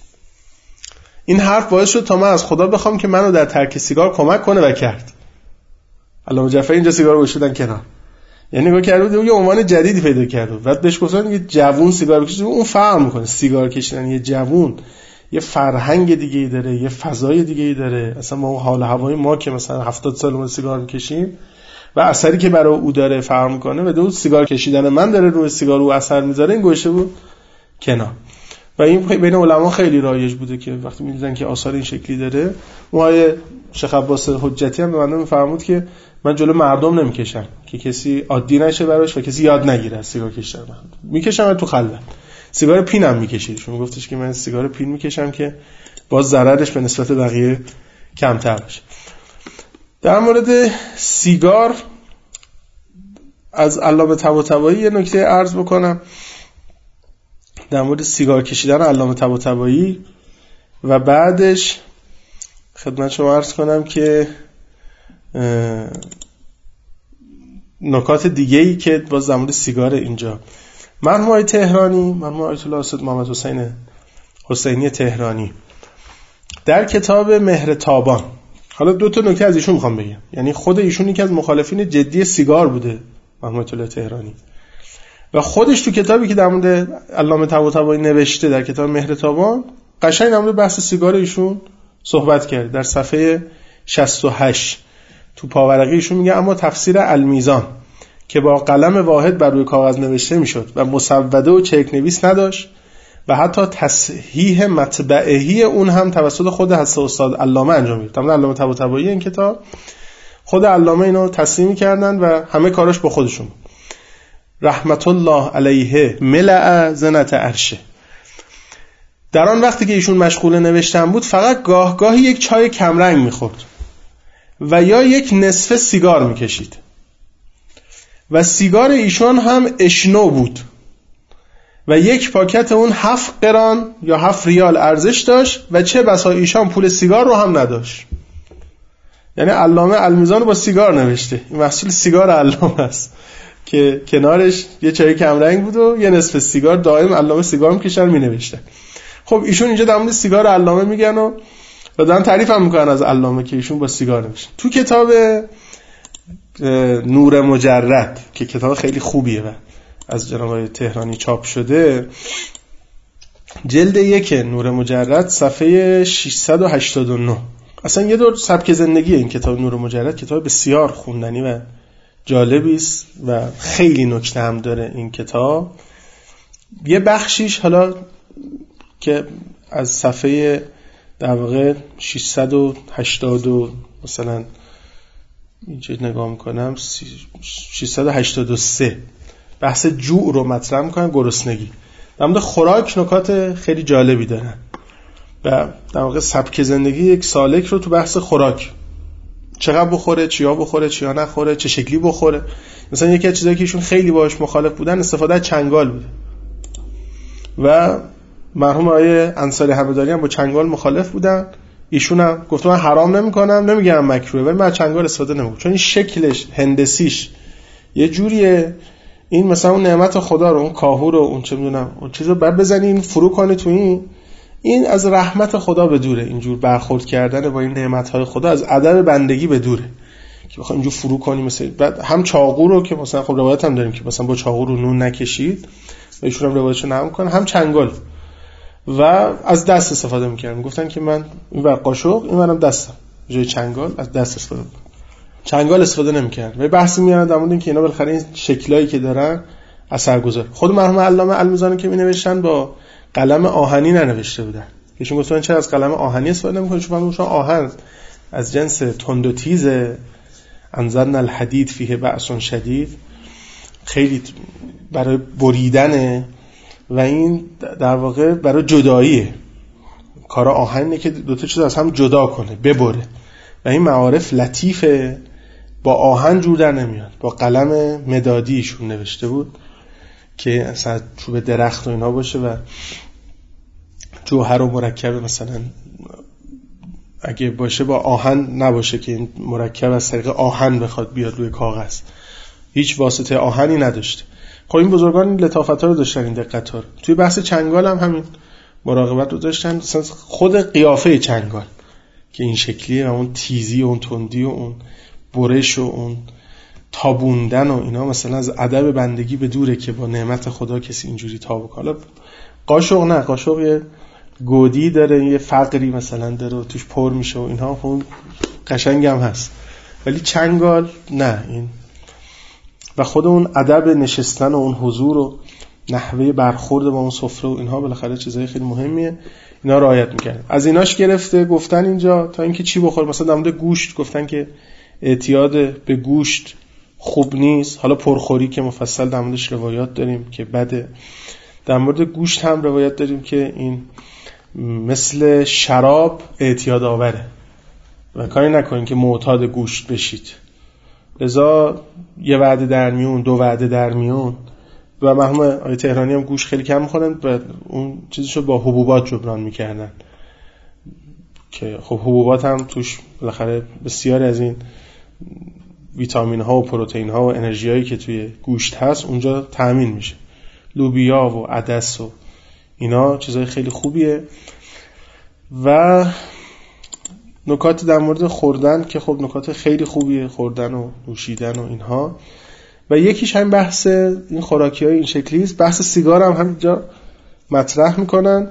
این حرف باعث شد تا من از خدا بخوام که منو در ترک سیگار کمک کنه و کرد. علامه جعفری اینجا سیگار رو گذاشتن کنار. یعنی نگاه کرد بود یه عنوان جدیدی پیدا کرد. بعد بهش گفتن یه جوون سیگار بکشه، اون فرق میکنه. سیگار کشیدن یه جوون یه فرهنگ دیگه‌ای داره، یه فضای دیگه‌ای داره. اصلا ما اون حال هوای ما که مثلا هفتاد سال ما سیگار میکشیم و اثری که برای او داره فرق میکنه و دو سیگار کشیدن من داره روی سیگار او اثر میذاره، این گوشه بود کنار. و این بین علما خیلی رایج بوده که وقتی می‌دیدن که آثار این شکلی داره، موهای شیخ عباس حجتی هم به من میفرمود که من جلو مردم نمیکشم که کسی عادی نشه براش و کسی یاد نگیره از سیگار کشیدن. میکشم تو خلوت. سیگار پینم میکشید. شما گفتش که من سیگار پین میکشم که باز ضررش به نسبت بقیه کمتر باشه. در مورد سیگار از علامه طباطبایی یه نکته عرض بکنم. در مورد سیگار کشیدن علامه طباطبایی و بعدش خدمت شما عرض کنم که نکات دیگه‌ای که باز در مورد سیگار اینجا مرحوم آقای تهرانی، مرحوم آیت الله استاد محمد حسین حسینی تهرانی در کتاب مهر تابان، حالا دو تا نکته از ایشون میخوام بگم، یعنی خود ایشون یکی از مخالفین جدی سیگار بوده مرحوم آیت الله تهرانی و خودش تو کتابی که در مورد علامه طباطبایی نوشته در کتاب مهر تابان قشنگ در مورد بحث سیگار ایشون صحبت کرد. در صفحه شصت و هشت تو پاورقی ایشون میگه اما تفسیر المیزان که با قلم واحد بر روی کاغذ نوشته میشد و مسوده و چرک نویس نداشت و حتی تصحیح مطبعهی اون هم توسط خود حضرت استاد علامه انجام میداد. تمام علامه طباطبایی این کتاب خود علامه اینو تصحیح کردن و همه کاراش با خودشون. رحمت الله علیه ملأ زنت عرشه. در آن وقتی که ایشون مشغول نوشتن بود فقط گاه گاهی یک چای کمرنگ میخورد و یا یک نصف سیگار میکشید و سیگار ایشون هم اشنو بود و یک پاکت اون هفت قران یا هفت ریال ارزش داشت و چه بسا ایشان پول سیگار رو هم نداشت. یعنی علامه المیزان رو با سیگار نوشته. این محصول سیگار علامه است که کنارش یه چای کمرنگ بود و یه نصف سیگار. دائم علامه سیگار میکشن مینوشته. خب ایشون اینجا در مورد سیگار علامه میگن و دادن تعریف هم میکنن از علامه که ایشون با سیگار نوشته. تو کتاب نور مجرد که کتاب خیلی خوبیه و از جناب تهرانی چاپ شده، جلد یک نور مجرد صفحه ششصد و هشتاد و نه، اصلا یه دور سبک زندگی این کتاب نور مجرد کتاب بسیار خوندنی و جالبی است و خیلی نکته هم داره این کتاب. یه بخشیش حالا که از صفحه در واقع ششصد و هشتاد و مثلا اینجا نگاه میکنم ششصد و هشتاد و سه بحث جوع رو مطرح میکنن، گرسنگی. در مورد خوراک نکات خیلی جالبی دارن و در واقع سبک زندگی یک سالک رو تو بحث خوراک، چقدر بخوره، چیا بخوره، چیا نخوره، چه شکلی بخوره. مثلا یکی از چیزایی که ایشون خیلی باهاش مخالف بودن استفاده از چنگال بوده و مرحوم آقای انصاری همدانی هم با چنگال مخالف بودن. ایشون هم گفت من حرام نمی‌کنم، نمیگم مکروه، ولی من چنگال استفاده نمی‌کنم چون این شکلش هندسیش یه جوریه، این مثلا اون نعمت خدا رو، اون کاهو رو، اون چه میدونم اون چیزو بعد بزنین فرو کنی تو این این از رحمت خدا به دوره. اینجور برخورد کردن با این نعمت‌های خدا از ادب بندگی به دوره که بخوام اینجور فرو کنی. مثلا بعد هم چاقو رو که مثلا خب روایت هم داریم که مثلا با چاقو رو نون نکشید، ایشون هم روایتشو نقل می‌کنه، هم چنگال و از دست استفاده می‌کردن. گفتن که من این ور قاشق، این ورم دستم، جای چنگال از دست استفاده می‌کنم، چنگال استفاده نمی‌کردن. و بحثی می‌کردن در مورد اینکه اینا بالاخره این شکلایی که دارن اثرگذار. خود مرحوم علامه المیزانی که می‌نوشتن با قلم آهنی ننوشته بودن. ایشون گفتن چرا از قلم آهنی استفاده نمی‌کنید؟ چون اون آهن از جنس تند و تیز، انزلنا الحدید فیه بأس شدید، خیلی برای بریدن و این در واقع برای جداییه. کار آهنه که دو تا چیز از هم جدا کنه، ببره. و این معارف لطیفه، با آهن جور در نمیاد. با قلم مدادیشون نوشته بود که اصلا چوب درخت و اینا باشه و جوهر و مرکب مثلا اگه باشه با آهن نباشه که این مرکب از طریق آهن بخواد بیاد روی کاغذ، هیچ واسطه آهنی نداشته. خب این بزرگان این لطافت‌ها رو داشتن، این دقت‌ها رو. توی بحث چنگال هم همین مراقبت رو داشتن. مثلا خود قیافه چنگال که این شکلیه و اون تیزی و اون تندی و اون برش و اون تابوندن و اینا مثلا از ادب بندگی به دوره که با نعمت خدا کسی اینجوری تاب کنه. قاشق نه، قاشق یه گودی داره، یه فقری مثلا داره و توش پر میشه و اینها، اون قشنگ هم هست. ولی چنگال نه. این و خود اون ادب نشستن و اون حضور و نحوه برخورد با اون سفره و اینها بالاخره چیزای خیلی مهمیه، اینا رعایت میکنه. از ایناش گرفته گفتن اینجا تا اینکه چی بخور. مثلا در مورد گوشت گفتن که اعتیاد به گوشت خوب نیست. حالا پرخوری که مفصل در موردش روایات داریم که بده. در مورد گوشت هم روایت داریم که این مثل شراب اعتیاد آوره و کاری نکنین که معتاد گوشت بشید. لذا یه وعده در میون، دو وعده در میون. و مرحوم آقای تهرانی هم گوشت خیلی کم می‌خوردن و اون چیزشو با حبوبات جبران می‌کردن که خب حبوبات هم توش بالاخره بسیاری از این ویتامین ها و پروتئین ها و انرژی هایی که توی گوشت هست اونجا تامین میشه. لوبیا و عدس و اینا چیزای خیلی خوبیه. و نکات در مورد خوردن که خب نکات خیلی خوبیه، خوردن و نوشیدن و اینها. و یکیش هم بحث این خوراکی های این شکلی است. بحث سیگار هم همینجا مطرح میکنن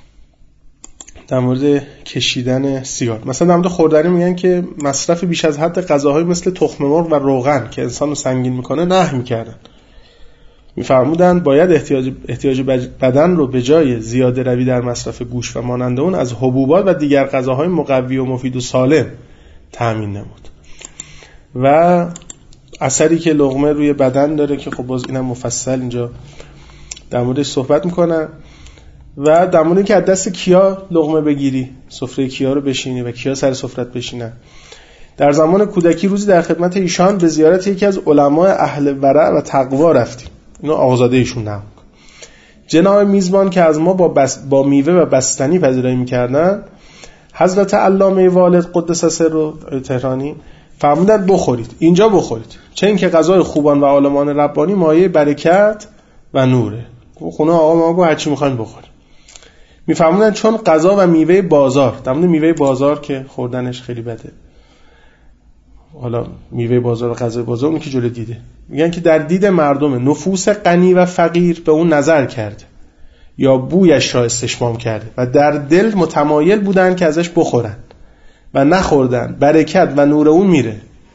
در مورد کشیدن سیگار. مثلا در مورد خوردنی میگن که مصرف بیش از حد غذاهای مثل تخم مرغ و روغن که انسانو سنگین میکنه نهی میکردن. میفرمودن باید احتیاج احتیاج بدن رو به جای زیاده روی در مصرف گوشت و مانند اون از حبوبات و دیگر غذاهای مقوی و مفید و سالم تامین نمود. و اثری که لقمه روی بدن داره که خب باز اینم مفصل اینجا در موردش صحبت میکنن. و در مورد اینکه از دست کیا لقمه بگیری، سفره کیا رو بشینی و کیا سر سفرت بشینن. در زمان کودکی روزی در خدمت ایشان به زیارت یکی از علمای اهل ورع و تقوا رفتیم. اینو آقازاده ایشون نام. جناب میزبان که از ما با بس با میوه و بستنی پذیرایی میکردن، حضرت علامه والد قدس سر تهرانی فرمودند بخورید، اینجا بخورید، چه اینکه غذای خوبان و عالمان ربانی مایه برکت و نوره. خونه آقا ما گفت هر چی میخواین بخورید. میفرمودن چون غذا و میوه بازار، در مورد میوه بازار که خوردنش خیلی بده، حالا میوه بازار و غذای بازار اون که جلو دیده، میگن که در دید مردم نفوس غنی و فقیر به اون نظر کرده یا بویش را استشمام کرده و در دل متمایل بودن که ازش بخورن و نخوردن، برکت و نور اون میره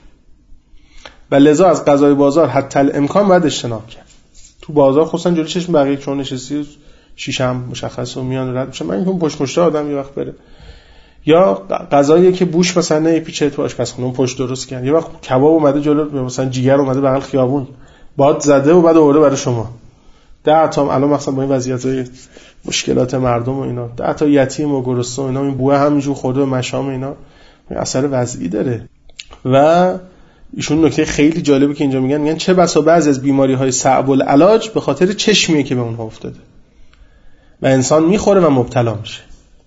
و لذا از غذای بازار حتی الامکان باید اجتناب کرد. تو بازار خصوصا جلوی چشم بقیه چون نشستی شیشم مشخص و میان رد میشه، من اینکه پشت پشت آدم یه وقت بره، یا غذایی که بوش مثلا یه پیچه تو آشپزخونه اون پشت درست کرد، یه وقت کباب اومده جلو مثلا جیگر اومده بغل خیابون باد زده و بعد آورده برای شما. ده تا الان مثلا با این وضعیت‌های مشکلات مردم و اینا، ده تا یتیم و گرسنه و اینا، این بوه همینجور خورده به مشام اینا، اثر وضعی داره. و ایشون نکته خیلی جالبی که اینجا میگن، میگن چه بسا بعضی از بیماری‌های صعب العلاج به خاطر چشمیه که به اونها افتاده و انسان میخوره و مبتلا میشه.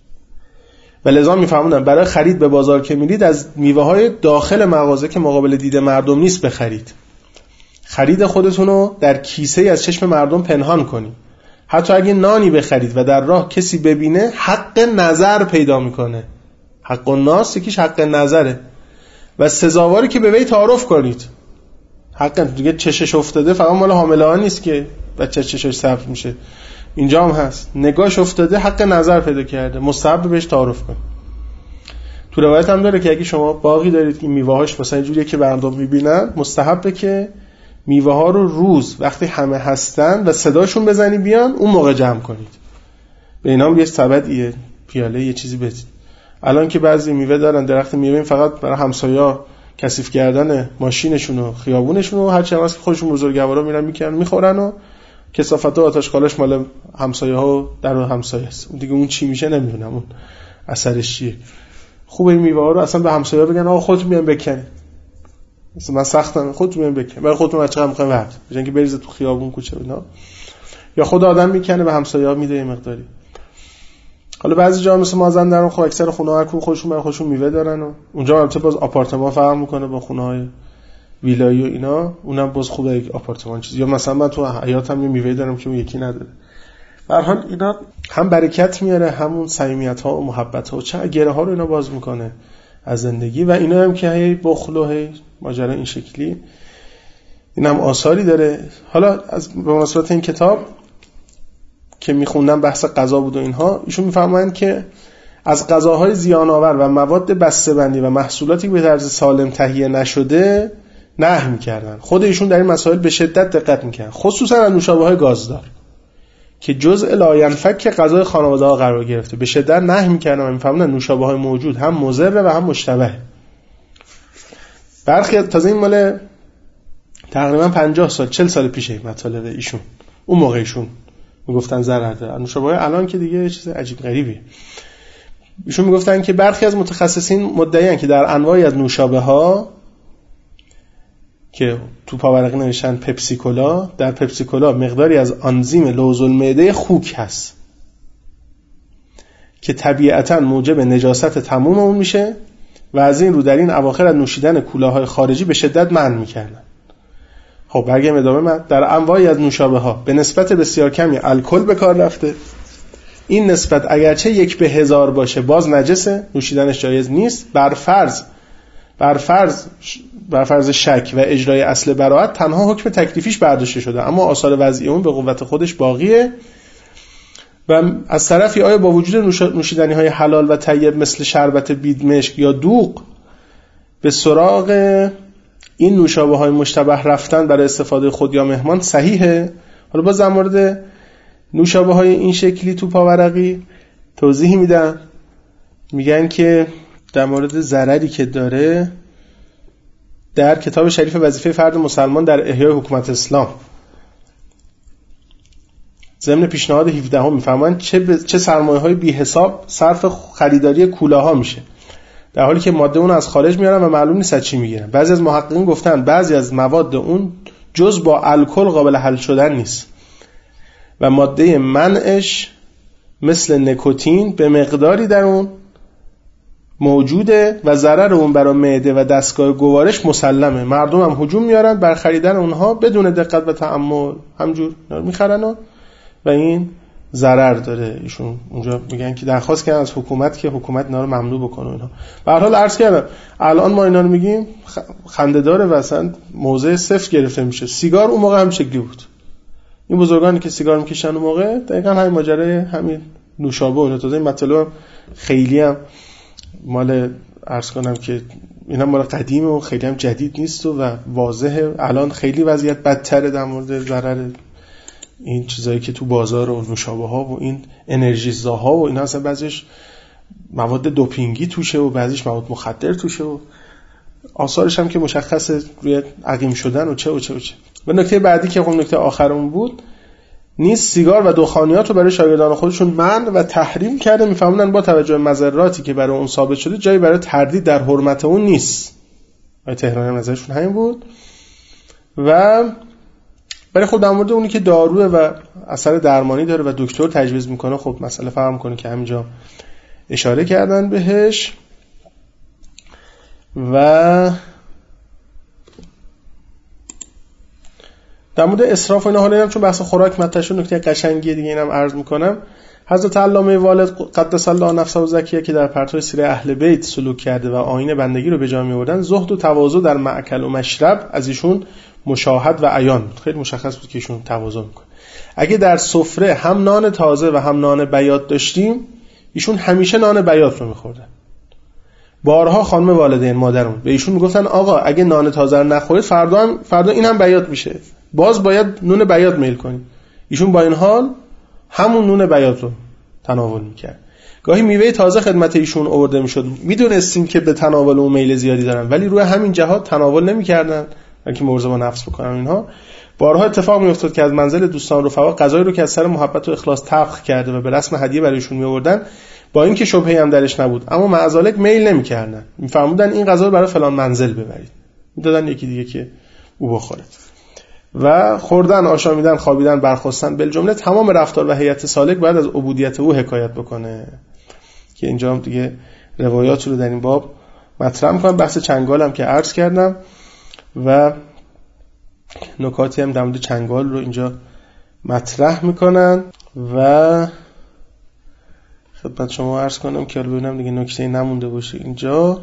و لذا میفهمونن برای خرید به بازار که میرید از میوه‌های داخل مغازه که مقابل دید مردم نیست بخرید. خرید خودتون رو در کیسه از چشم مردم پنهان کنید. حتی اگه نانی بخرید و در راه کسی ببینه حق نظر پیدا میکنه. حق الناس یکیش حق نظره و سزاواری که به وی تعارف کنید. حق دیگه چشش افتاده فقط مال حامله ها نیست که بچه چشش سبز میشه، اینجا هم هست. نگاهش افتاده حق نظر پیدا کرده، مستحب بهش تعارف کن. تو روایت هم داره که اگه شما باغی دارید که میوه‌هاش مثلا اینجوریه که مردم میبینن، مستحبه که میوه ها رو روز وقتی همه هستن و صداشون بزنی بیان اون موقع جمع کنید. به اینا هم یه سبدیه، پیاله یه چیزی بدید. الان که بعضی میوه دارن درخت میوه فقط برای همسایا کثیف کردن ماشینشون و خیابونشون و هر چی هم هست که خودشون بزرگوارا میرن میکنن میخورن و کثافت و آتش خالش مال همسایه ها و در همسایه است. اون دیگه اون چی میشه نمیدونم، اون اثرش چیه. خوبه این میوه ها رو اصلا به همسایه بگن آقا خودتون میان بکنید. مثلا من سختم، خودتون میان بکنید، برای خودتون بچه‌ها میخواین ورد بجن که بریزه تو خیابون کوچه اینا، یا خود آدم میکنه به همسایه‌ها میده یه مقداری. حالا بعضی جا مثل مازندران خب اکثر خونه‌ها کو خودشون برای خودشون میوه دارن و اونجا البته باز آپارتمان فرق میکنه با خونه‌های ویلایی و اینا، اونم باز خوبه یک آپارتمان چیز. یا مثلا من تو حیاتم یه میوه دارم که اون یکی نداره. به هر حال اینا هم برکت میاره، همون صمیمیت‌ها و محبت‌ها و چه گره ها رو اینا باز میکنه از زندگی. و اینا هم که هی بخل و هی ماجرا این شکلی، اینم آثاری داره. حالا از به مناسبت این کتاب که میخوندم بحث غذا بود و اینها، ایشون میفهمن که از غذاهای زیان آور و مواد بسته‌بندی و محصولاتی که به طرز سالم تهیه نشده نهی میکردن. خود ایشون در این مسائل به شدت دقت میکردن، خصوصا از نوشابه‌های گازدار که جزء لاینفک غذای خانواده‌ها قرار گرفته. به شدت نهی میکردن و میفهمن نوشابه‌های موجود هم مضر و هم مشتبه. برخی تازه این مال تقریبا پنجاه سال چهل سال پیشه مطالب ایشون، اون موقع ایشون میگفتن ضرر داره. نوشابه‌های الان که دیگه چیز عجیب غریبیه. ایشون میگفتن که برخی از متخصصین مدعیان که در انواعی از نوشابه‌ها که تو پاورقی نوشتن پپسی کولا، در پپسی کولا مقداری از آنزیم لوز المعده خوک هست که طبیعتاً موجب نجاست تموم اون میشه و از این رو در این اواخر از نوشیدن کولاهای خارجی به شدت منع میکردن. خب برگردیم ادامه. من در انواعی از نوشابه ها به نسبت بسیار کمی الکل به کار رفته. این نسبت اگرچه یک به هزار باشه باز نجسه، نوشیدنش جایز نیست. بر فرض بر فرض بر فرض شک و اجرای اصل براءت تنها حکم تکلیفیش برداشته شده، اما آثار وضعی اون به قوت خودش باقیه. و از طرفی آیا با وجود نوشیدنی های حلال و طیب مثل شربت بیدمشک یا دوغ به سراغ این نوشابه های مشتبه رفتن برای استفاده خود یا مهمان صحیحه؟ حالا باز در مورد نوشابه های این شکلی تو پاورقی توضیح میدن. میگن که در مورد ضرری که داره در کتاب شریف وظیفه فرد مسلمان در احیای حکومت اسلام ضمن پیشنهاد هفده هم میفهمن چه, ب... چه سرمایه های بی حساب صرف خریداری کولاها میشه، در حالی که ماده اون از خارج میارن و معلوم نیست از چی میگیرن. بعضی از محققین گفتن بعضی از مواد اون جز با الکل قابل حل شدن نیست و ماده منعش مثل نیکوتین به مقداری در اون موجوده و ضرر اون برای معده و دستگاه گوارش مسلمه. مردم هم هجوم میارن بر خریدن اونها بدون دقت و تأمل، همجور میخرن و, و این ضرر داره. ایشون اونجا میگن که درخواست کردن از حکومت که حکومت اینا رو ممنوع بکنه. اینا به هر حال عرض کردم الان ما اینا رو میگیم خنده داره و اصلا موضع صفر گرفته میشه. سیگار اون موقع هم شکلی بود. این بزرگانی که سیگار میکشن اون موقع دقیقاً همین ماجرای همین نوشابه و تازه این مطلب خیلی هم مال عرض کنم که اینا مال قدیمه و خیلی هم جدید نیست و, و واضحه. الان خیلی وضعیت بدتره در مورد ضرر این چیزایی که تو بازار و نوشابه ها و این انرژیزاها و اینا، اصلا بعضیش مواد دوپینگی توشه و بعضیش مواد مخدر توشه و آثارش هم که مشخصه روی عقیم شدن و چه و چه و چه. و نکته بعدی که اون نکته آخرمون بود، نیز سیگار و دخانیات رو برای شاگردان خودشون منع و تحریم کرده. میفهمونن با توجه به مضراتی که برای اون ثابت شده جایی برای تردید در حرمت اون نیست. آقای تهرانی هم نظرشون همین بود. و برای خود در مورد اونی که داروه و اثر درمانی داره و دکتر تجویز میکنه، خب مسئله فهم کنه که همینجا اشاره کردن بهش. و در مورد اسراف و اینا، حالا اینم چون بحث خوراک مطرح شد نکته قشنگی دیگه اینم عرض میکنم. حضرت علامه والد قدس الله نفسه زکیه که در پرتو سیره اهل بیت سلوک کرده و آیین بندگی رو به جا می‌آوردن، زهد و تواضع در مأکل و مشرب از ایشون مشاهد و عیان، خیلی مشخص بود که ایشون تواضع میکنه. اگه در سفره هم نان تازه و هم نان بیات داشتیم، ایشون همیشه نان بیات رو می‌خوردن. بارها خانم والدین مادرمون به ایشون میگفتن آقا اگه نان تازه رو نخورید فردا هم فردا این هم بیات میشه، باز باید نون بیات میل کنید. ایشون با این حال همون نون بیات رو تناول میکرد. گاهی میوه تازه خدمت ایشون آورده میشد، میدونستیم که به تناول اون میل زیادی دارن، ولی روی همین جهات تناول نمیکردن بلکه مواظب با نفس بکنن. اینها بارها اتفاق میافتاد که از منزل دوستان رفقا غذایی رو که از سر محبت و اخلاص طبخ کرده و به رسم هدیه برایشون میآوردن، با اینکه شبهه‌ای هم درش نبود اما معذالک میل نمیکردن، میفرمودن این غذا رو برای فلان منزل ببرید، میدادن یکی دیگه که او بخوره. و خوردن، آشامیدن، خوابیدن، برخاستن، بالجمله تمام رفتار و هیئت سالک باید از عبودیت او حکایت بکنه که اینجا هم دیگه روایات رو در این باب مطرح میکنم. بحث چنگال هم که عرض کردم و نکاتی هم در مورد چنگال رو اینجا مطرح میکنن و خدمت شما عرض کنم که حالا ببینم دیگه نکته نمونده باشه اینجا.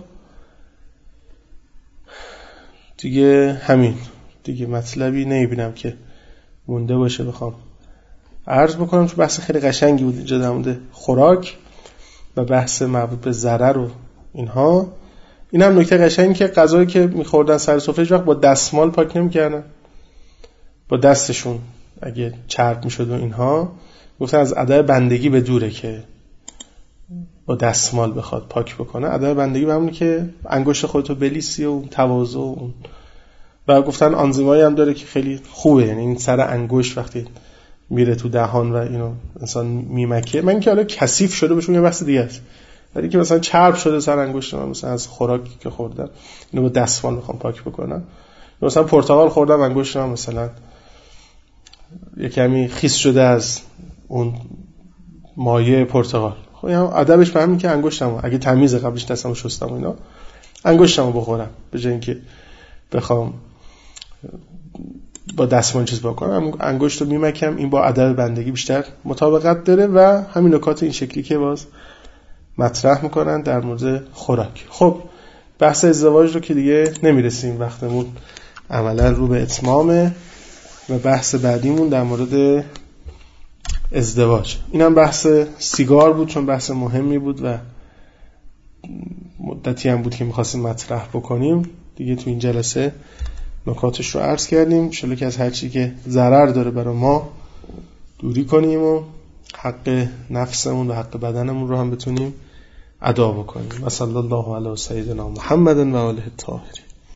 دیگه همین دیگه مطلبی نمیبینم که مونده باشه بخوام عرض بکنم، چون بحث خیلی قشنگی بود اینجا در مورد خوراک و بحث مربوط به ضرر و اینها. این هم نکته قشنگی که غذایی که میخوردن سر سفره هیچ وقت با دستمال پاک نمیکردن، با دستشون اگه چرب میشد و اینها، گفتن از ادب بندگی به دوره که با دستمال بخواد پاک بکنه. ادب بندگی به همونه که انگشت خودتو بلیسی و تواضع و و گفتن آنزیمایی هم داره که خیلی خوبه، یعنی این سر انگشت وقتی میره تو دهان و اینو انسان میمکه، من که حالا کثیف شده بهشون یه بحث دیگه است، ولی که مثلا چرب شده سر انگشت من مثلا از خوراکی که خوردم اینو با دستمال میخوام پاک بکنم، مثلا پرتقال خوردم انگشتم مثلا یه کمی خیس شده از اون مایه پرتقال، خب یعنی ادبش به همین که انگشتمو اگه تمیزه قبلش دستمو شستم و اینا انگشتمو بخورم به جای اینکه بخوام با دستمال چیز بکنم انگشت رو میمکم. این با ادب بندگی بیشتر مطابقت داره و همین نکات این شکلی که باز مطرح میکنن در مورد خوراک. خب بحث ازدواج رو که دیگه نمیرسیم، وقتمون عملا رو به اتمامه و بحث بعدیمون در مورد ازدواج. اینم بحث سیگار بود چون بحث مهمی بود و مدتی هم بود که میخواستیم مطرح بکنیم دیگه. تو این جلسه نکاتش رو عرض کردیم، انشالله که از هر چی که ضرر داره برای ما دوری کنیم و حق نفسمون و حق بدنمون رو هم بتونیم ادا بکنیم. و صلی الله علی سیدنا محمد و آله الطاهرین.